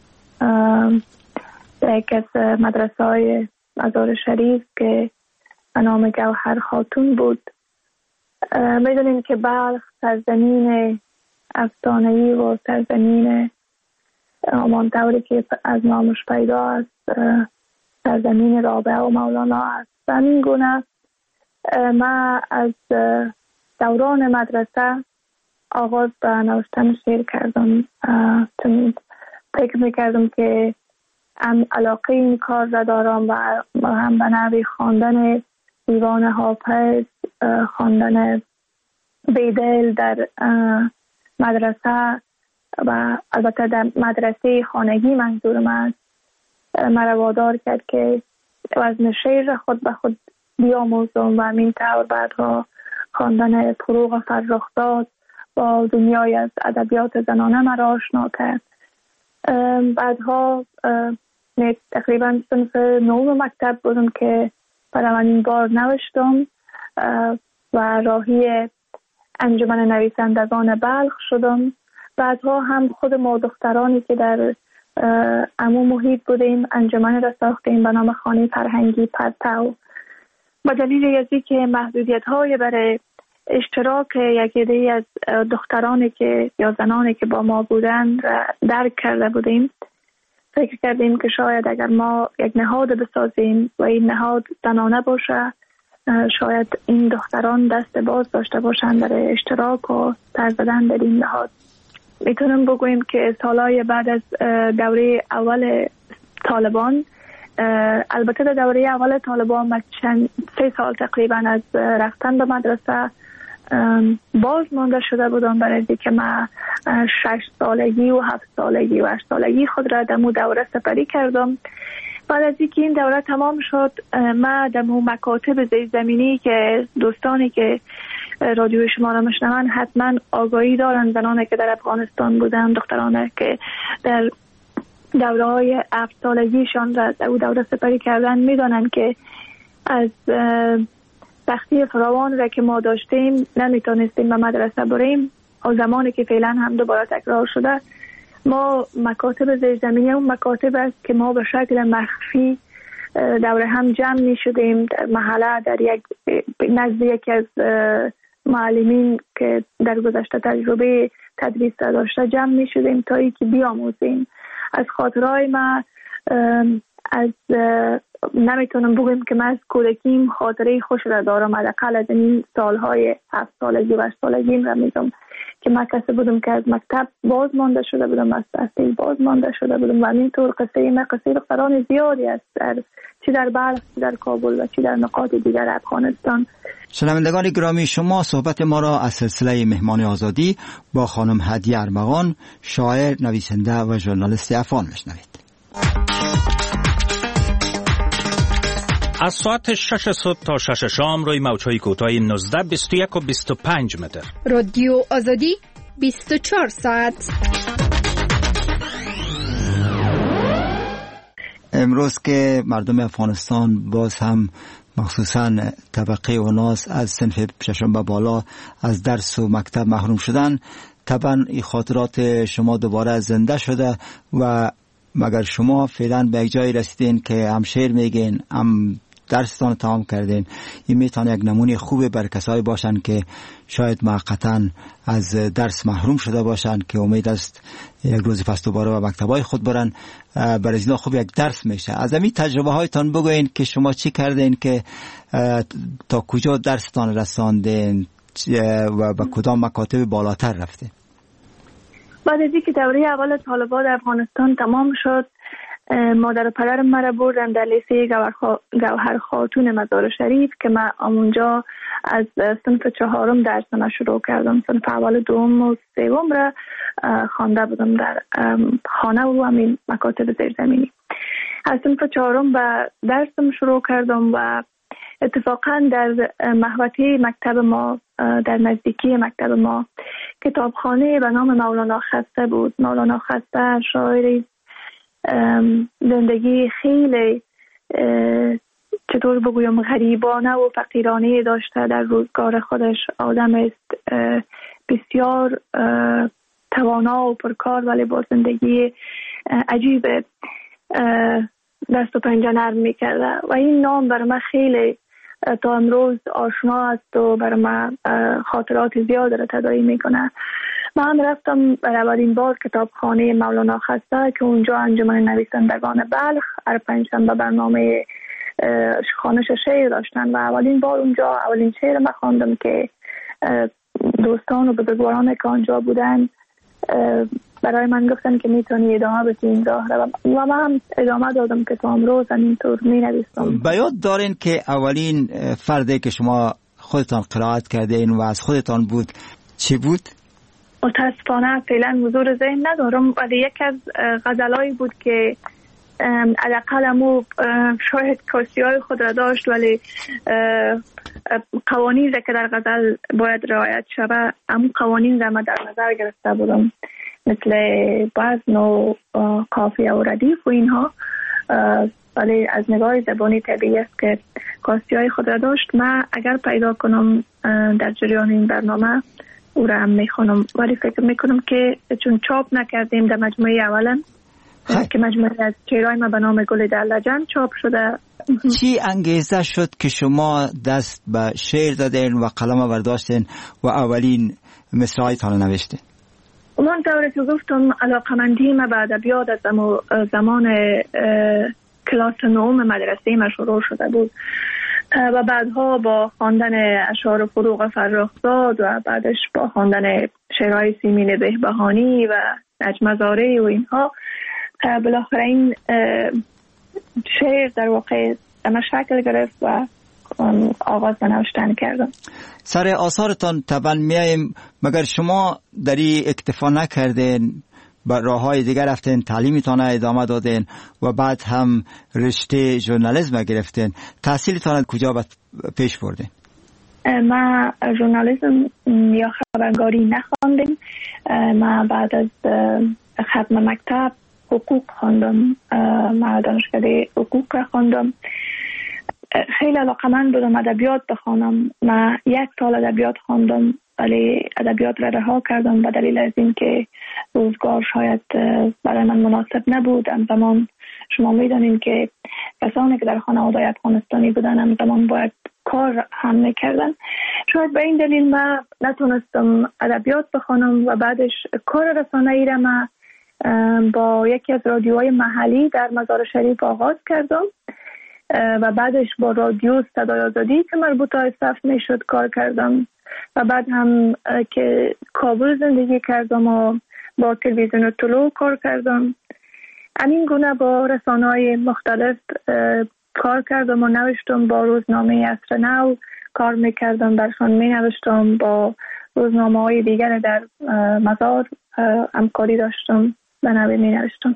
در یک از مدرسه های مزار شریف که به نام گوهر خاتون بود. میدونیم که بلخ سرزمین افسانه‌ای و سرزمین همانطوری که از نامش پیدا است سرزمین رابعه و مولانا است. و همین گونه من از دوران مدرسه آغاز به نوشتن شعر کردم. فکر میکردم که هم علاقه این کار را دارم و هم به نوی خواندن دیوان حافظ، خواندن بیدل در مدرسه و البته در مدرسه خانگی منظورم است، مرا وادار کرد که وزن شعر خود به خود بیاموزم و همین طور بعدها خواندن فروغ فرخزاد با دنیای از ادبیات زنانه مرا آشنا کرد. بعدها تقریبا صنف 9 مکتب بودم که برای من این بار نوشتم و راهی انجمن نویسندگان بلخ شدم. بعدها هم خود ما دخترانی که در عموم محیط بودیم انجمن را ساختیم به نام خانه فرهنگی پرتو. با دلیل ازی که محدودیت های برای اشتراک یک عده‌ای از دخترانی که یا زنانی که با ما بودن را درک کرده بودیم، فکر کردیم که شاید اگر ما یک نهاد بسازیم و این نهاد زنانه باشه، شاید این دختران دست باز داشته باشند برای اشتراک و سر زدن در این نهاد. میتونم بگویم که سالهای بعد از دوره اول طالبان، البته در دوره اول طالبان من 3 سال تقریبا از رفتن به مدرسه باز مانده شده بودم، برای اینکه من 6 سالگی و 7 سالگی و 8 سالگی خود را در مو دوره سپری کردم. بعد از اینکه این دوره تمام شد، من در مو مکاتب زیرزمینی که دوستانی که رادیو شما را میشنون حتما آگاهی دارن، زنانی که در افغانستان بودن، دخترانی که در دوره های 7 سالگیشان را در دوره سپری کردن میدانن که از سختی فراوان را که ما داشتیم نمیتونستیم به مدرسه بریم. و زمانی که فعلا هم دوباره تکرار شده، ما مکاتب زیرزمینی اون مکاتب است که ما به شکل مخفی دوره هم جمع می شدیم در محله، در یک نزد یکی از معلمین که در گذشته تجربه تدریس داشته جمع می شدیم تا اینکه بیاموزیم. از خاطرهای ما از نمیتونم بگویم که من از کودکیم خاطره خوش را دارم، حداقل از این سالهای 7 سالگی و 8 سالگیم را میگم که من کسی بودم که از مکتب باز مانده شده بودم، از تحصیل باز مانده شده بودم و همینطور قصه دختران زیادی است، چی در بلخ، چی در کابل و چی در نقاط دیگر افغانستان. شنوندگان گرامی، شما صحبت ما را از سلسله مهمان آزادی با خانم هدیه ارمغان، شاعر، نویسنده و ژورنالیست افغان میشنوید. از ساعت 6 صبح تا 6 شام روی موج‌های کوتاه 19، 21 و 25 متر. رادیو آزادی 24 ساعت. امروز که مردم افغانستان باز هم مخصوصاً طبقه اوناس از صنف ششم به بالا از درس و مکتب محروم شدن، طبعا این خاطرات شما دوباره زنده شده و مگر شما فعلا به یک جایی رسیدین که هم شعر میگین هم درستان تمام کردین، این میتونه یک نمونه خوبه بر کسایی باشن که شاید موقتا از درس محروم شده باشن که امید است یک روز پس دوباره به مکتبای خود برن. برای اینا خوب یک درس میشه. از همین تجربه هایتان بگوین که شما چی کردین که تا کجا درستان رساندین و به کدام مکاتب بالاتر رفتین؟ بعد از اینکه دوره اول طالبان در افغانستان تمام شد، مادر و پدرم مرا بردن در لیسه گوهر خاتون مزار شریف که من اونجا از صنف 4 درسم شروع کردم. صنف اول، دوم و سوم را خوانده بودم در خانه و همین مکاتب زیرزمینی. از صنف 4 به درسم شروع کردم و اتفاقا در محوطه مکتب ما، در نزدیکی مکتب ما، کتابخانه به نام مولانا خسته بود. مولانا خسته شاعری زندگی خیلی چطور بگویم غریبانه و فقیرانه داشته در روزگار خودش. آدم است بسیار توانا و پرکار ولی با زندگی عجیب دست و پنجه نرم میکرده و این نام برای من خیلی تا امروز آشنا است و برای من خاطرات زیاد را تداعی میکنه. من هم رفتم برای اولین بار کتابخانه مولانا خسته که اونجا انجمن نویسندگان بلخ هر پنجشنبه برنامه خوانش شعر داشتن و اولین بار اونجا اولین شعر من خواندم که دوستان و بزرگواران که آنجا بودن برای من گفتن که میتونی ادامه بدی این راه و من هم ادامه دادم که تا امروز اینطور می نویسم. به یاد دارین که اولین فردی که شما خودتان قرائت کردین و از خودتان بود چی بود؟ متاسفانه فعلا حضور ذهن ندارم ولی یک از غزلایی بود که علاقه شاید کاسیای خود را داشت ولی قوانین که در غزل باید رعایت شود هم قوانین را من در نظر گرفته بودم، مثل وزن و قافیه و ردیف و اینها، ولی از نگاه زبانی طبیعی است که کاسیای خود را داشت. من اگر پیدا کنم در جریان این برنامه او را هم میخونم، ولی فکر میکنم که چون چاپ نکردیم در مجموعه اولا که مجموعه از شعرهای ما به نام گل در لجن چاپ شده. چی انگیزه شد که شما دست به شعر دادین و قلم برداشتین و اولین مصرعایتان نوشتین؟ من طوری که گفتم علاقمندی ما به ادبیات از زمان کلاس 9 مدرسه ما شروع شده بود و بعدها با خواندن اشعار فروغ فرخزاد و بعدش با خواندن شعرهای سیمین بهبهانی و نجم زاره و اینها بالاخره این شعر در واقع اما شکل گرفت و آغاز به نوشتن کردم. سر آثارتان طبعا میایم، مگر شما در این اکتفا نکردین با راه های دیگر رفتین، تعلیمتان ادامه دادین و بعد هم رشته ژورنالیسم گرفتین؟ تحصیلتان کجا پیش بردین؟ ما ژورنالیسم یا خبرنگاری نخواندم. ما بعد از ختم مکتب حقوق خواندم. ما دانشکده حقوق را خواندم. خیلی علاقمند بودم ادبیات بخوانم. من 1 سال ادبیات خواندم ولی ادبیات را رها کردم به دلیل از این که روزگار شاید برای من مناسب نبود. همزمان شما میدانید که کسانی که در خانواده افغانستانی بودن همزمان باید کار هم میکردن. شاید به این دلیل من نتونستم ادبیات بخوانم و بعدش کار رسانه‌ای را من با یکی از رادیوهای محلی در مزار شریف آغاز کردم و بعدش با رادیو صدای آزادی که مربوط به صف میشد کار کردم و بعد هم که کابل زندگی کردم و با تلویزیون طلوع کار کردم. همین گونه با رسانه‌های مختلف کار کردم و نوشتم. با روزنامه عصر نو کار میکردم، برشان مینوشتم. با روزنامه‌های دیگر در مزار همکاری داشتم، به نوی مینوشتم.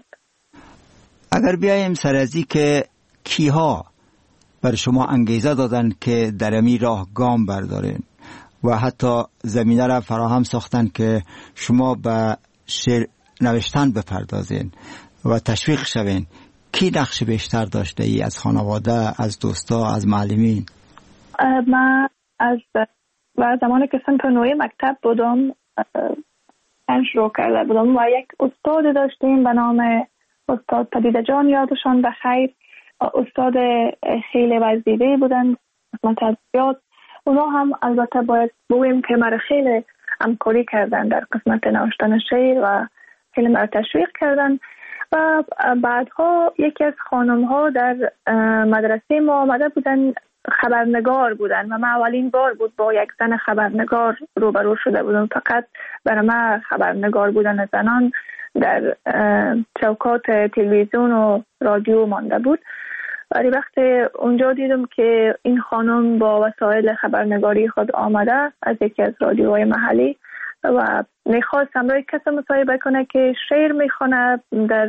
اگر بیایم سر از این که کیها بر شما انگیزه دادن که در امی راه گام بردارین و حتی زمینه را فراهم ساختن که شما به شعر نوشتن بپردازین و تشویق شوین، کی نقش بیشتر داشته ای؟ از خانواده، از دوستا، از معلمین؟ من از زمانی که صنف 9 مکتب بودم شروع کرده بودم و یک استاد داشتیم به نام استاد پدیده جان یادشان بخیر، استاد خیلی وزیده بودند قسمت ادبیات. اونا هم البته باید بگویم که مرا خیلی همکاری کردن در قسمت نوشتن شعر و خیلی مرا تشویق کردن. و بعدها یکی از خانم ها در مدرسه ما آمده بودن، خبرنگار بودن و من اولین بار بود با یک زن خبرنگار روبرو شده بودم. فقط برای من خبرنگار بودن زنان در چوکات تلویزیون و رادیو مانده بود. ولی وقتی اونجا دیدم که این خانم با وسایل خبرنگاری خود آمده از یکی از رادیوهای محلی و میخواست همراه کسی مصاحبه کنه که شعر میخونه، در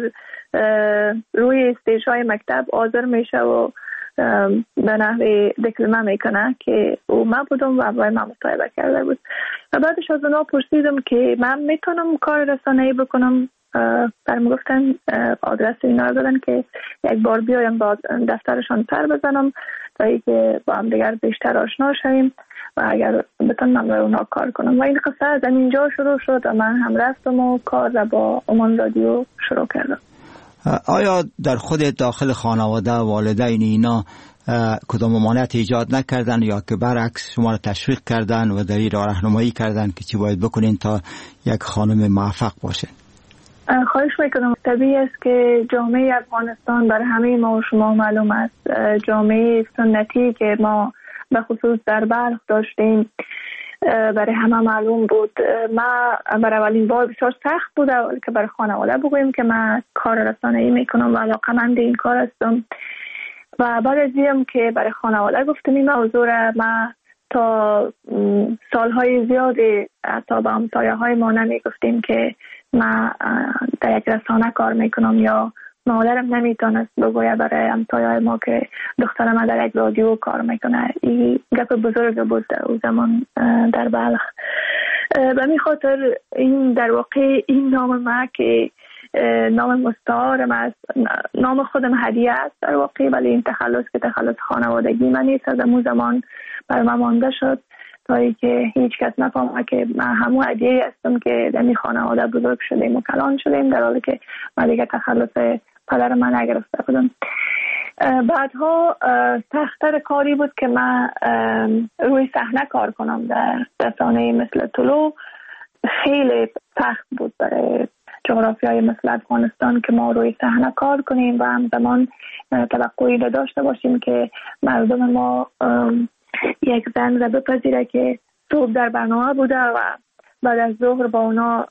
روی استیج‌های مکتب حاضر میشه و به نحوی دکلمه میکنه که او من بودم و باید من مصاحبه کرده بود. و بعدش از اونا پرسیدم که من میتونم کار رسانه‌ای بکنم. برام گفتن آدرس اینا رو دادن که یک بار بیایم با دفترشان سر بزنم تا اینکه با هم دیگر بیشتر آشنا شویم و اگر بتونم برای اونا کار کنم. و این قصه از اینجا شروع شد و من هم رفتم و کار را با امان رادیو شروع کردم. آیا در خود داخل خانواده والدین اینا کدام ممانعت ایجاد نکردن یا که برعکس شما را تشویق کردن و در این راه راهنمایی کردن که چی باید بکنین تا یک خانم موفق باشه؟ خواهش میکنم. طبیعی است که جامعه افغانستان برای همه ما و شما معلوم است، جامعه سنتی که ما به خصوص در بلخ داشتیم برای همه معلوم بود. ما برای اولین بار بسیار سخت بود که برای خانواده بگوییم که من کار رسانه‌ای میکنم و علاقه‌مند این کار هستم. و بعد از دیدم که برای خانواده گفتم این موضوع ما تا سالهای زیادی تا به همسایه‌های ما نمیگفتیم که ما در یک رسانه کار میکنم، یا مادرم نمیتونست بگوید برای همسایه‌های ما که دختر ما در یک رادیو کار میکنه. این گپ بزرگ بود در زمان در بلخ. به همین خاطر این در واقع این نام ما که نام مستعارم است، نام خودم هدیه است در واقع، ولی این تخلص که تخلص خانوادگی من نیست، از اون زمان بر من مانده شد تا اینکه هیچ کس نفهمه که من همون هدیه هستم که در این خانواده بزرگ شدیم و کلان شدیم، در حالی که من دیگه تخلص پدر من نگرفته بودم. بعدها سخت‌تر کاری بود که من روی صحنه کار کنم در رسانه‌ای مثل طلوع. خیلی سخت بود برای جغرافیای مثل افغانستان که ما روی صحنه کار کنیم و همزمان توقعی داشته باشیم که مردم ما یک زن را بپذیره که صبح در برنامه بوده و بعد از ظهر با اونا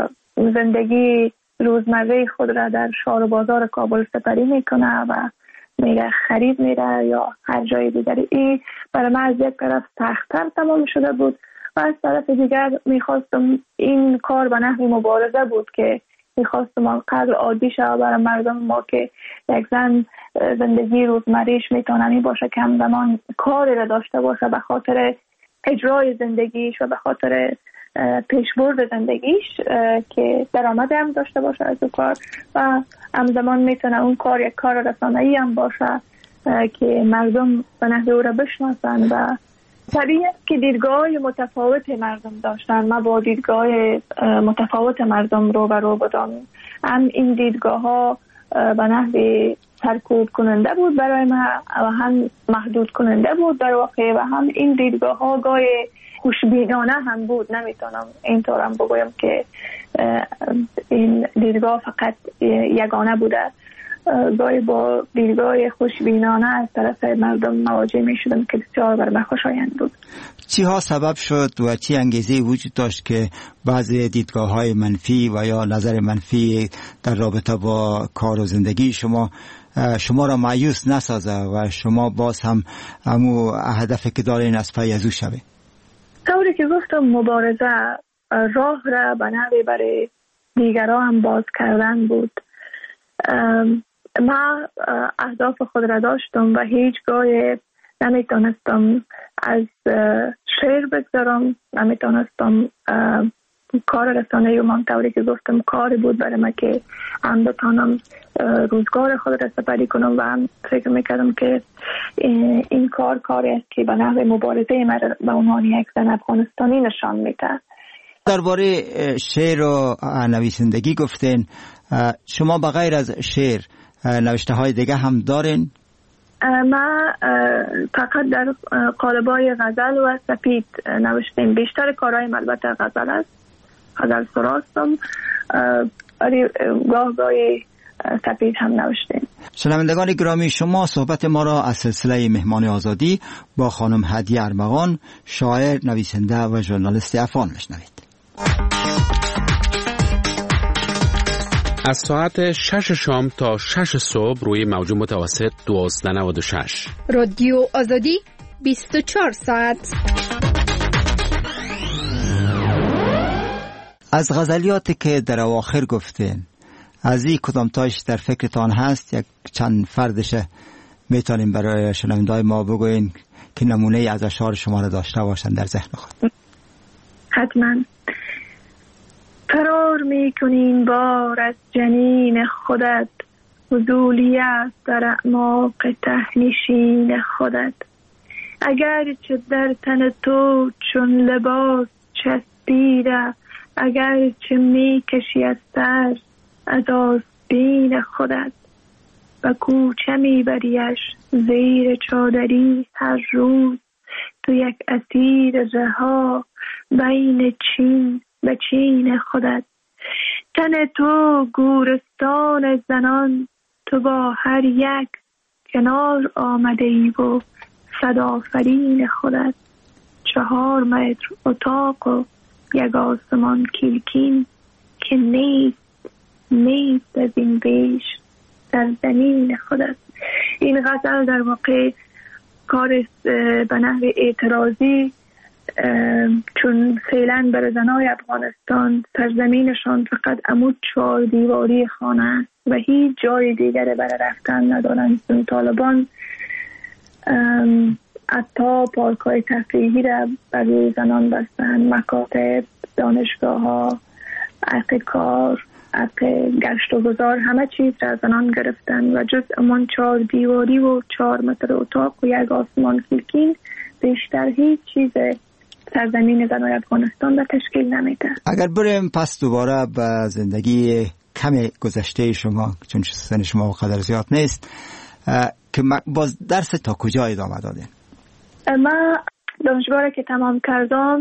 زندگی روزمره خود را در شهر و بازار کابل سپری میکنه و میره خرید میره یا هر جای دیگری. این برای من از یک طرف سخت‌تر تمام شده بود و از طرف دیگر میخواستم این کار به نحو مبارزه بود که میخواستم آنقدر عادی شد برای مردم ما که یک زن زندگی روزمریش میتونه باشه که همزمان کاری را داشته باشه به خاطر اجرای زندگیش و به خاطر پیشبرد زندگیش که درآمد هم داشته باشه از اون کار و همزمان میتونه اون کار یک کار رسانه‌ای هم باشه که مردم به نحو او را بشناسن. و طبیعی است که دیدگاه متفاوت مردم داشتن. ما با دیدگاه متفاوت مردم رو بودم. هم این دیدگاه ها به نحو سرکوب کننده بود برای ما و هم محدود کننده بود در واقع، و هم این دیدگاه ها گاه خوشبینانه هم بود. نمیتونم اینطور هم بگویم که این دیدگاه فقط یگانه بوده. گاهی با دیدگاه خوشبینانه از طرف مردم مواجه می شدم که بسیار بر من خوشایند بود. چی ها سبب شد و چی انگیزه وجود داشت که بعضی دیدگاه های منفی و یا نظر منفی در رابطه با کار و زندگی شما را مایوس نسازه و شما باز هم همو هدفی که دارین از پی از او شوه؟ طوری که گفتم مبارزه راه را به نحوی برای دیگران هم باز کردن بود. من اهداف خود را داشتم و هیچگاه نمیتونستم از شعر بگذارم، نمیتونستم کار رسانه‌ای و من طوری که گفتم کاری بود برای من که هم بتانم روزگار خود را سپری کنم و هم فکر میکردم که این کاری است که به نحو مبارزه من به عنوان یک زن افغانستانی نشان میده. درباره شعر و نویسندگی گفتین، شما بغیر از شعر نوشته های دیگه هم دارین؟ ما فقط در قالب‌های غزل و سپید نوشتیم. بیشتر کارهای البته غزل است، غزل سراستم، گاهی سپید هم نوشتیم. شنوندگان گرامی، شما صحبت ما را از سلسله مهمان آزادی با خانم هدیه ارمغان، شاعر، نویسنده و ژورنالیست افغان میشنوید. از ساعت 6 شام تا 6 صبح روی موج متوسط 1296 رادیو آزادی 24 ساعت. از غزلیاتی که در اواخر گفتین، از این کدام تاش در فکرتان هست؟ یک چند فردش میتونیم برای شنونده‌های ما بگوین که نمونه از اشعار شما را داشته باشن در ذهن خود؟ حتما. فرار میکنین بار از جنین خودت، حضولی است در اعماق تهنشین خودت. اگر چه در تن تو چون لباس چسبیده، اگر چه میکشی از سر از آستین خودت، و کوچه میبریش زیر چادری هر روز، تو یک اسیر رها بین چین به چین خودت. تن تو گورستان زنان، تو با هر یک کنار آمده ای و صدافرین خودت. 4 متر اتاق و یک آسمان کلکین، که نیست از این بیش در زمین خودت. این غزل در واقع کار به نحو اعتراضی، چون فعلا برای زنای افغانستان سرزمینشان فقط عمود 4 دیواری خانه است و هیچ جای دیگر برای رفتن ندارند. چون طالبان حتی پارک‌های تفریحی را برای زنان بستن، مکاتب، دانشگاه‌ها، حق کار، حق گشت و گذار، همه چیز را زنان گرفتن و جز امان 4 دیواری و 4 متر اتاق و یک آسمان کلکین بیشتر هیچ چیز سرزمین زنای افغانستان را تشکیل نمیده. اگر بریم پس دوباره به زندگی کم گذشته شما، چون سن شما قدر زیاد نیست، که باز درس تا کجا ادامه دادین؟ من دانشگاه که تمام کردم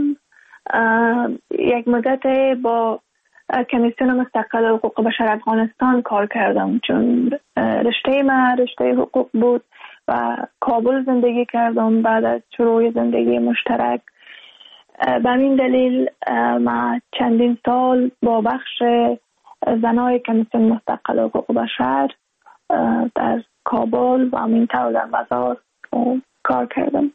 یک مدت با کمیسیون مستقل حقوق بشر افغانستان کار کردم، چون رشته من رشته حقوق بود و کابل زندگی کردم بعد از شروع زندگی مشترک. به این دلیل من چندین سال با بخش زنای کمیسیون مستقل حقوق بشر در کابل و همینطور در مزار کار کردم.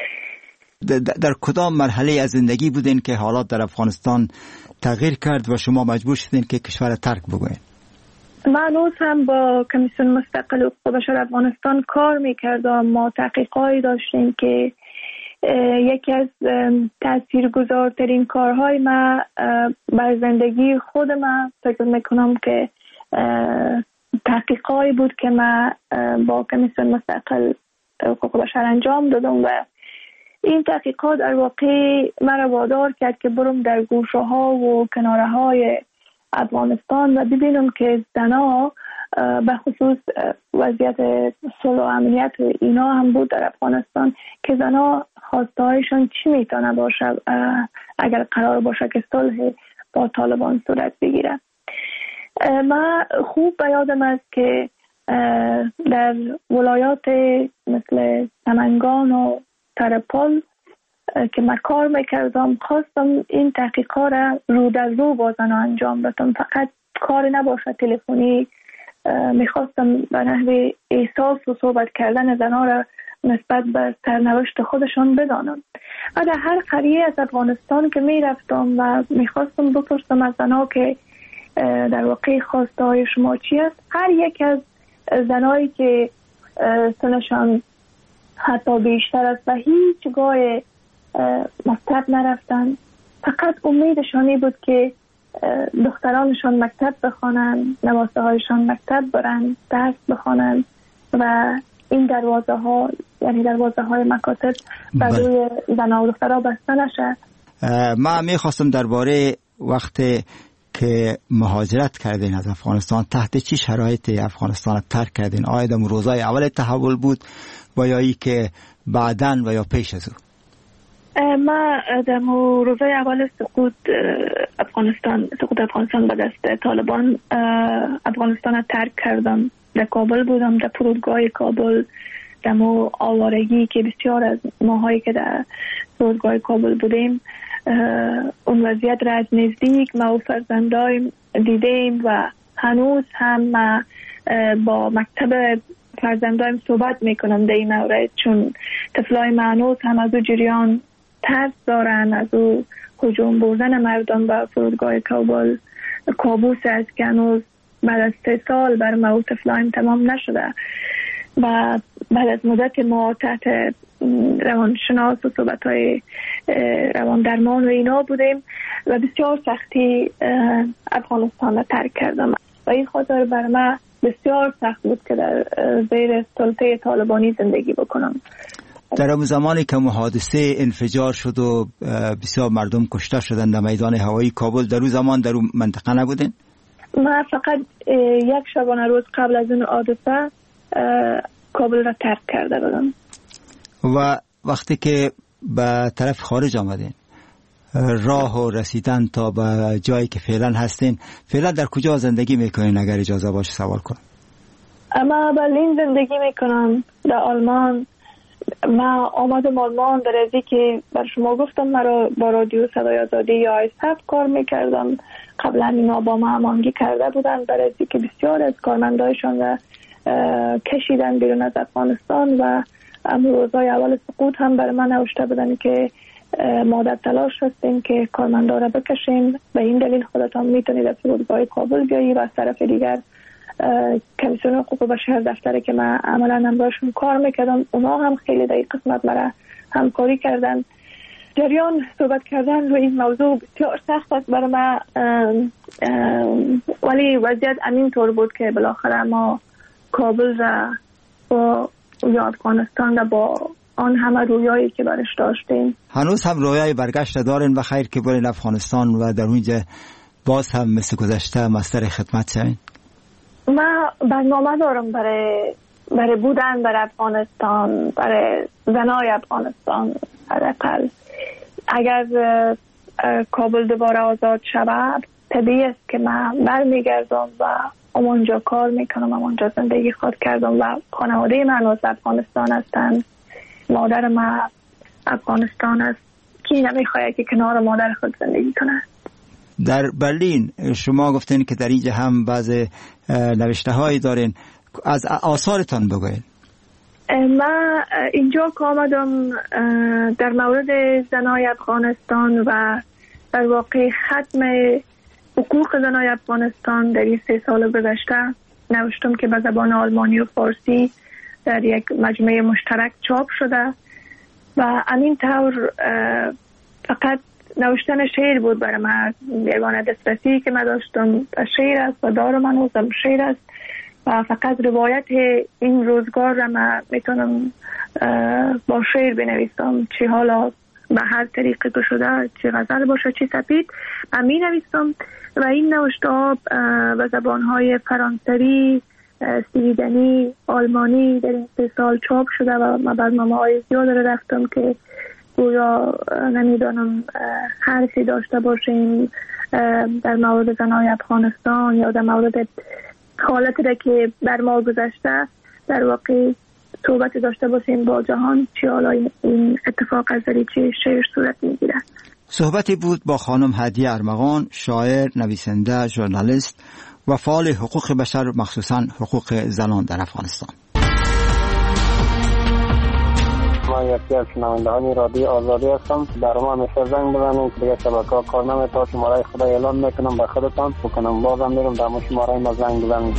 در کدام مرحله از زندگی بودین که حالات در افغانستان تغییر کرد و شما مجبور شدین که کشور ترک بگوین؟ من هنوز هم با کمیسیون مستقل حقوق بشر افغانستان کار میکردم. ما تحقیقاتی داشتیم که یکی از تاثیرگذارترین کارهای من بر زندگی خود من فکر میکنم که تحقیقاتی بود که من با کمیسیون مستقل حقوق بشر انجام دادم و این تحقیقات در واقع مرا وادار کرد که برم در گوشه ها و کناره های افغانستان و ببینم که زنها به خصوص وضعیت صلح و امنیت اینا هم بود در افغانستان، که زنها خواسته هایشان چی میتونه باشه اگر قرار باشه که صلح با طالبان صورت بگیره. من خوب به یادم است که در ولایات مثل سمنگان و ترپال که من کار میکردم خواستم این تحقیقات را رو در رو با زنها انجام بدم. فقط کار نباشه تلفنی، میخواستم به نحو احساس و صحبت کردن زنها را نسبت به سرنوشت خودشان بدانم. و در هر قریه از افغانستان که میرفتم و میخواستم بپرسم از زنها که در واقع خواسته های شما چی است، هر یک از زنایی که سنشان حتی بیشتر است و هیچگاه مکتب نرفتن، فقط امیدشانی بود که دخترانشان مکتب بخوانند، نواسه هایشان مکتب برن، درس بخوانند و این دروازه ها، یعنی دروازه های مکاتب برای زنها و دخترها بسته نشه. من میخواستم درباره وقت که مهاجرت کردین از افغانستان، تحت چی شرایطی افغانستان ترک کردین؟ آیا در روزای اول تحول بود و یا ای که بعداً و یا پیش از او؟ ما در روزای اول سقوط افغانستان به دست طالبان افغانستان ترک کردم. در کابل بودم، در فرودگاه کابل، در آوارگی که بسیار از ماهایی که در فرودگاه کابل بودیم اون وضعیت را از نزدیک ما و فرزندایم دیدیم و هنوز هم ما با مکتب فرزندایم صحبت میکنم در این مورد، چون طفلای ما هنوز هم از او جریان ترس دارن، از او هجوم بردن مردم به فرودگاه کابل کابوس است که هنوز بعد از 3 سال بر ما و طفلایم تمام نشده و بعد از مدت ما تحت روانشناس و صحبت‌های روان درمان و اینا بودیم و بسیار سختی افغانستان را ترک کردم و این خاطر بر ما بسیار سخت بود که در زیر سلطه طالبانی زندگی بکنم. در اون زمانی که حادثه انفجار شد و بسیار مردم کشته شدند در میدان هوایی کابل، در اون زمان در اون منطقه نبودین؟ ما فقط 1 شبانه روز قبل از اون حادثه کابل را ترک کرده بودم. و وقتی که به طرف خارج آمدین، راه و رسیدن تا به جایی که فعلا هستین، فعلا در کجا زندگی میکنین اگر اجازه باشه سوال کنم؟ اما برلین زندگی میکنم، در آلمان. ما آمدم آلمان در ازی که بر شما گفتم مرا با رادیو صدای آزادی یا آیسف کار میکردم. قبلا اینا با ما هماهنگی کرده بودن در ازی که بسیار از کارمندایشان را کشیدن بیرون از افغانستان و روزای اول سقوط هم برای من نوشته بودن که ما در تلاش هستیم که کارمندا را بکشیم، به این دلیل خودتان میتونید از فرودگاه کابل بیایی و از طرف دیگر کمیسیون حقوق بشر دفتری که من عملا همراهشون کار میکردم اونا هم خیلی در این قسمت مرا همکاری کردن. جریان صحبت کردن روی این موضوع بسیار سخت است برای من، ولی وضعیت همین طور بود که بالاخره ما کابل را با یا افغانستان را با آن همه رویایی که برش داشتیم هنوز هم رویای برگشت دارین و خیر که برین افغانستان و در اونجا باز هم مثل گذشته مستر خدمت شوین؟ ما برنامه دارم برای بودن در افغانستان، برای زنای افغانستان. حداقل اگر کابل دوباره آزاد شود طبیعی است که من برمیگردم و اونجا کار میکنم، اونجا زندگی خود کردم و خانواده من از افغانستان هستند. مادر من افغانستان است، کی نمیخواهد که کنار مادر خود زندگی کنه. در برلین شما گفتین که در اینجا هم بعض نوشته هایی دارین، از آثارتان بگوین. من اینجا که آمدم در مورد زنای افغانستان و در واقع ختم حقوق زنای افغانستان در این 3 سال گذشته نوشتم که به زبان آلمانی و فارسی در یک مجموعه مشترک چاپ شده و همین طور فقط نوشتن شعر بود برای من یگانه دسترسی که من داشتم شعر است و دارم هنوزم شعر است و فقط روایت این روزگار را من میتونم با شعر بنویسم، چی حالا به هر طریقه که شده، چی غزل باشه چی سپید من می نویسم و این نوشته ها به زبانهای فرانسوی، سویدنی، آلمانی در این 3 سال چاپ شده و من برنامه های زیاد را رفتم که گویا نمیدانم حرفی داشته باشیم در مورد زنای افغانستان یا در مورد حالتی را که بر ما گذشته در واقع صحبت داشته باشیم با جهان، چی حالا این اتفاق از دریچه شعر صورت میگیره. صحبتی بود با خانم هدیه ارمغان، شاعر، نویسنده، ژورنالیست و فعال حقوق بشر مخصوصاً حقوق زنان در افغانستان. ما یکی از شنوندگان رادیو آزادی هستم. در ما همیشه زنگ بزنید، دیگه شبکه‌ها کار نمی‌کنه، شماره خدا اعلام میکنم به خودتان بکنم، بازم میرم در شماره ما زنگ بزنید.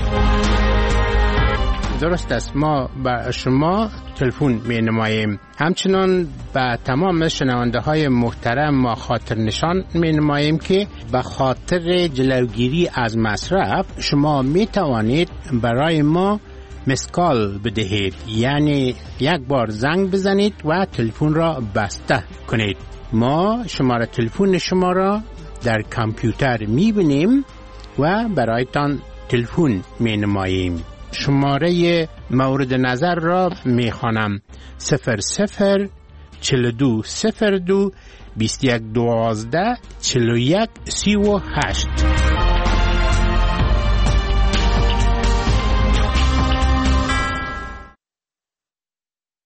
درست است، ما به شما تلفن می نماییم. همچنان به تمام شنونده های محترم ما خاطر نشان می نماییم که به خاطر جلوگیری از مصرف شما می توانید برای ما مسکال بدهید، یعنی یک بار زنگ بزنید و تلفن را بسته کنید. ما شماره تلفن شما را در کامپیوتر میبینیم و برایتان تلفن مینماییم. شماره مورد نظر را میخوانم: 00 4202 2112 41 38.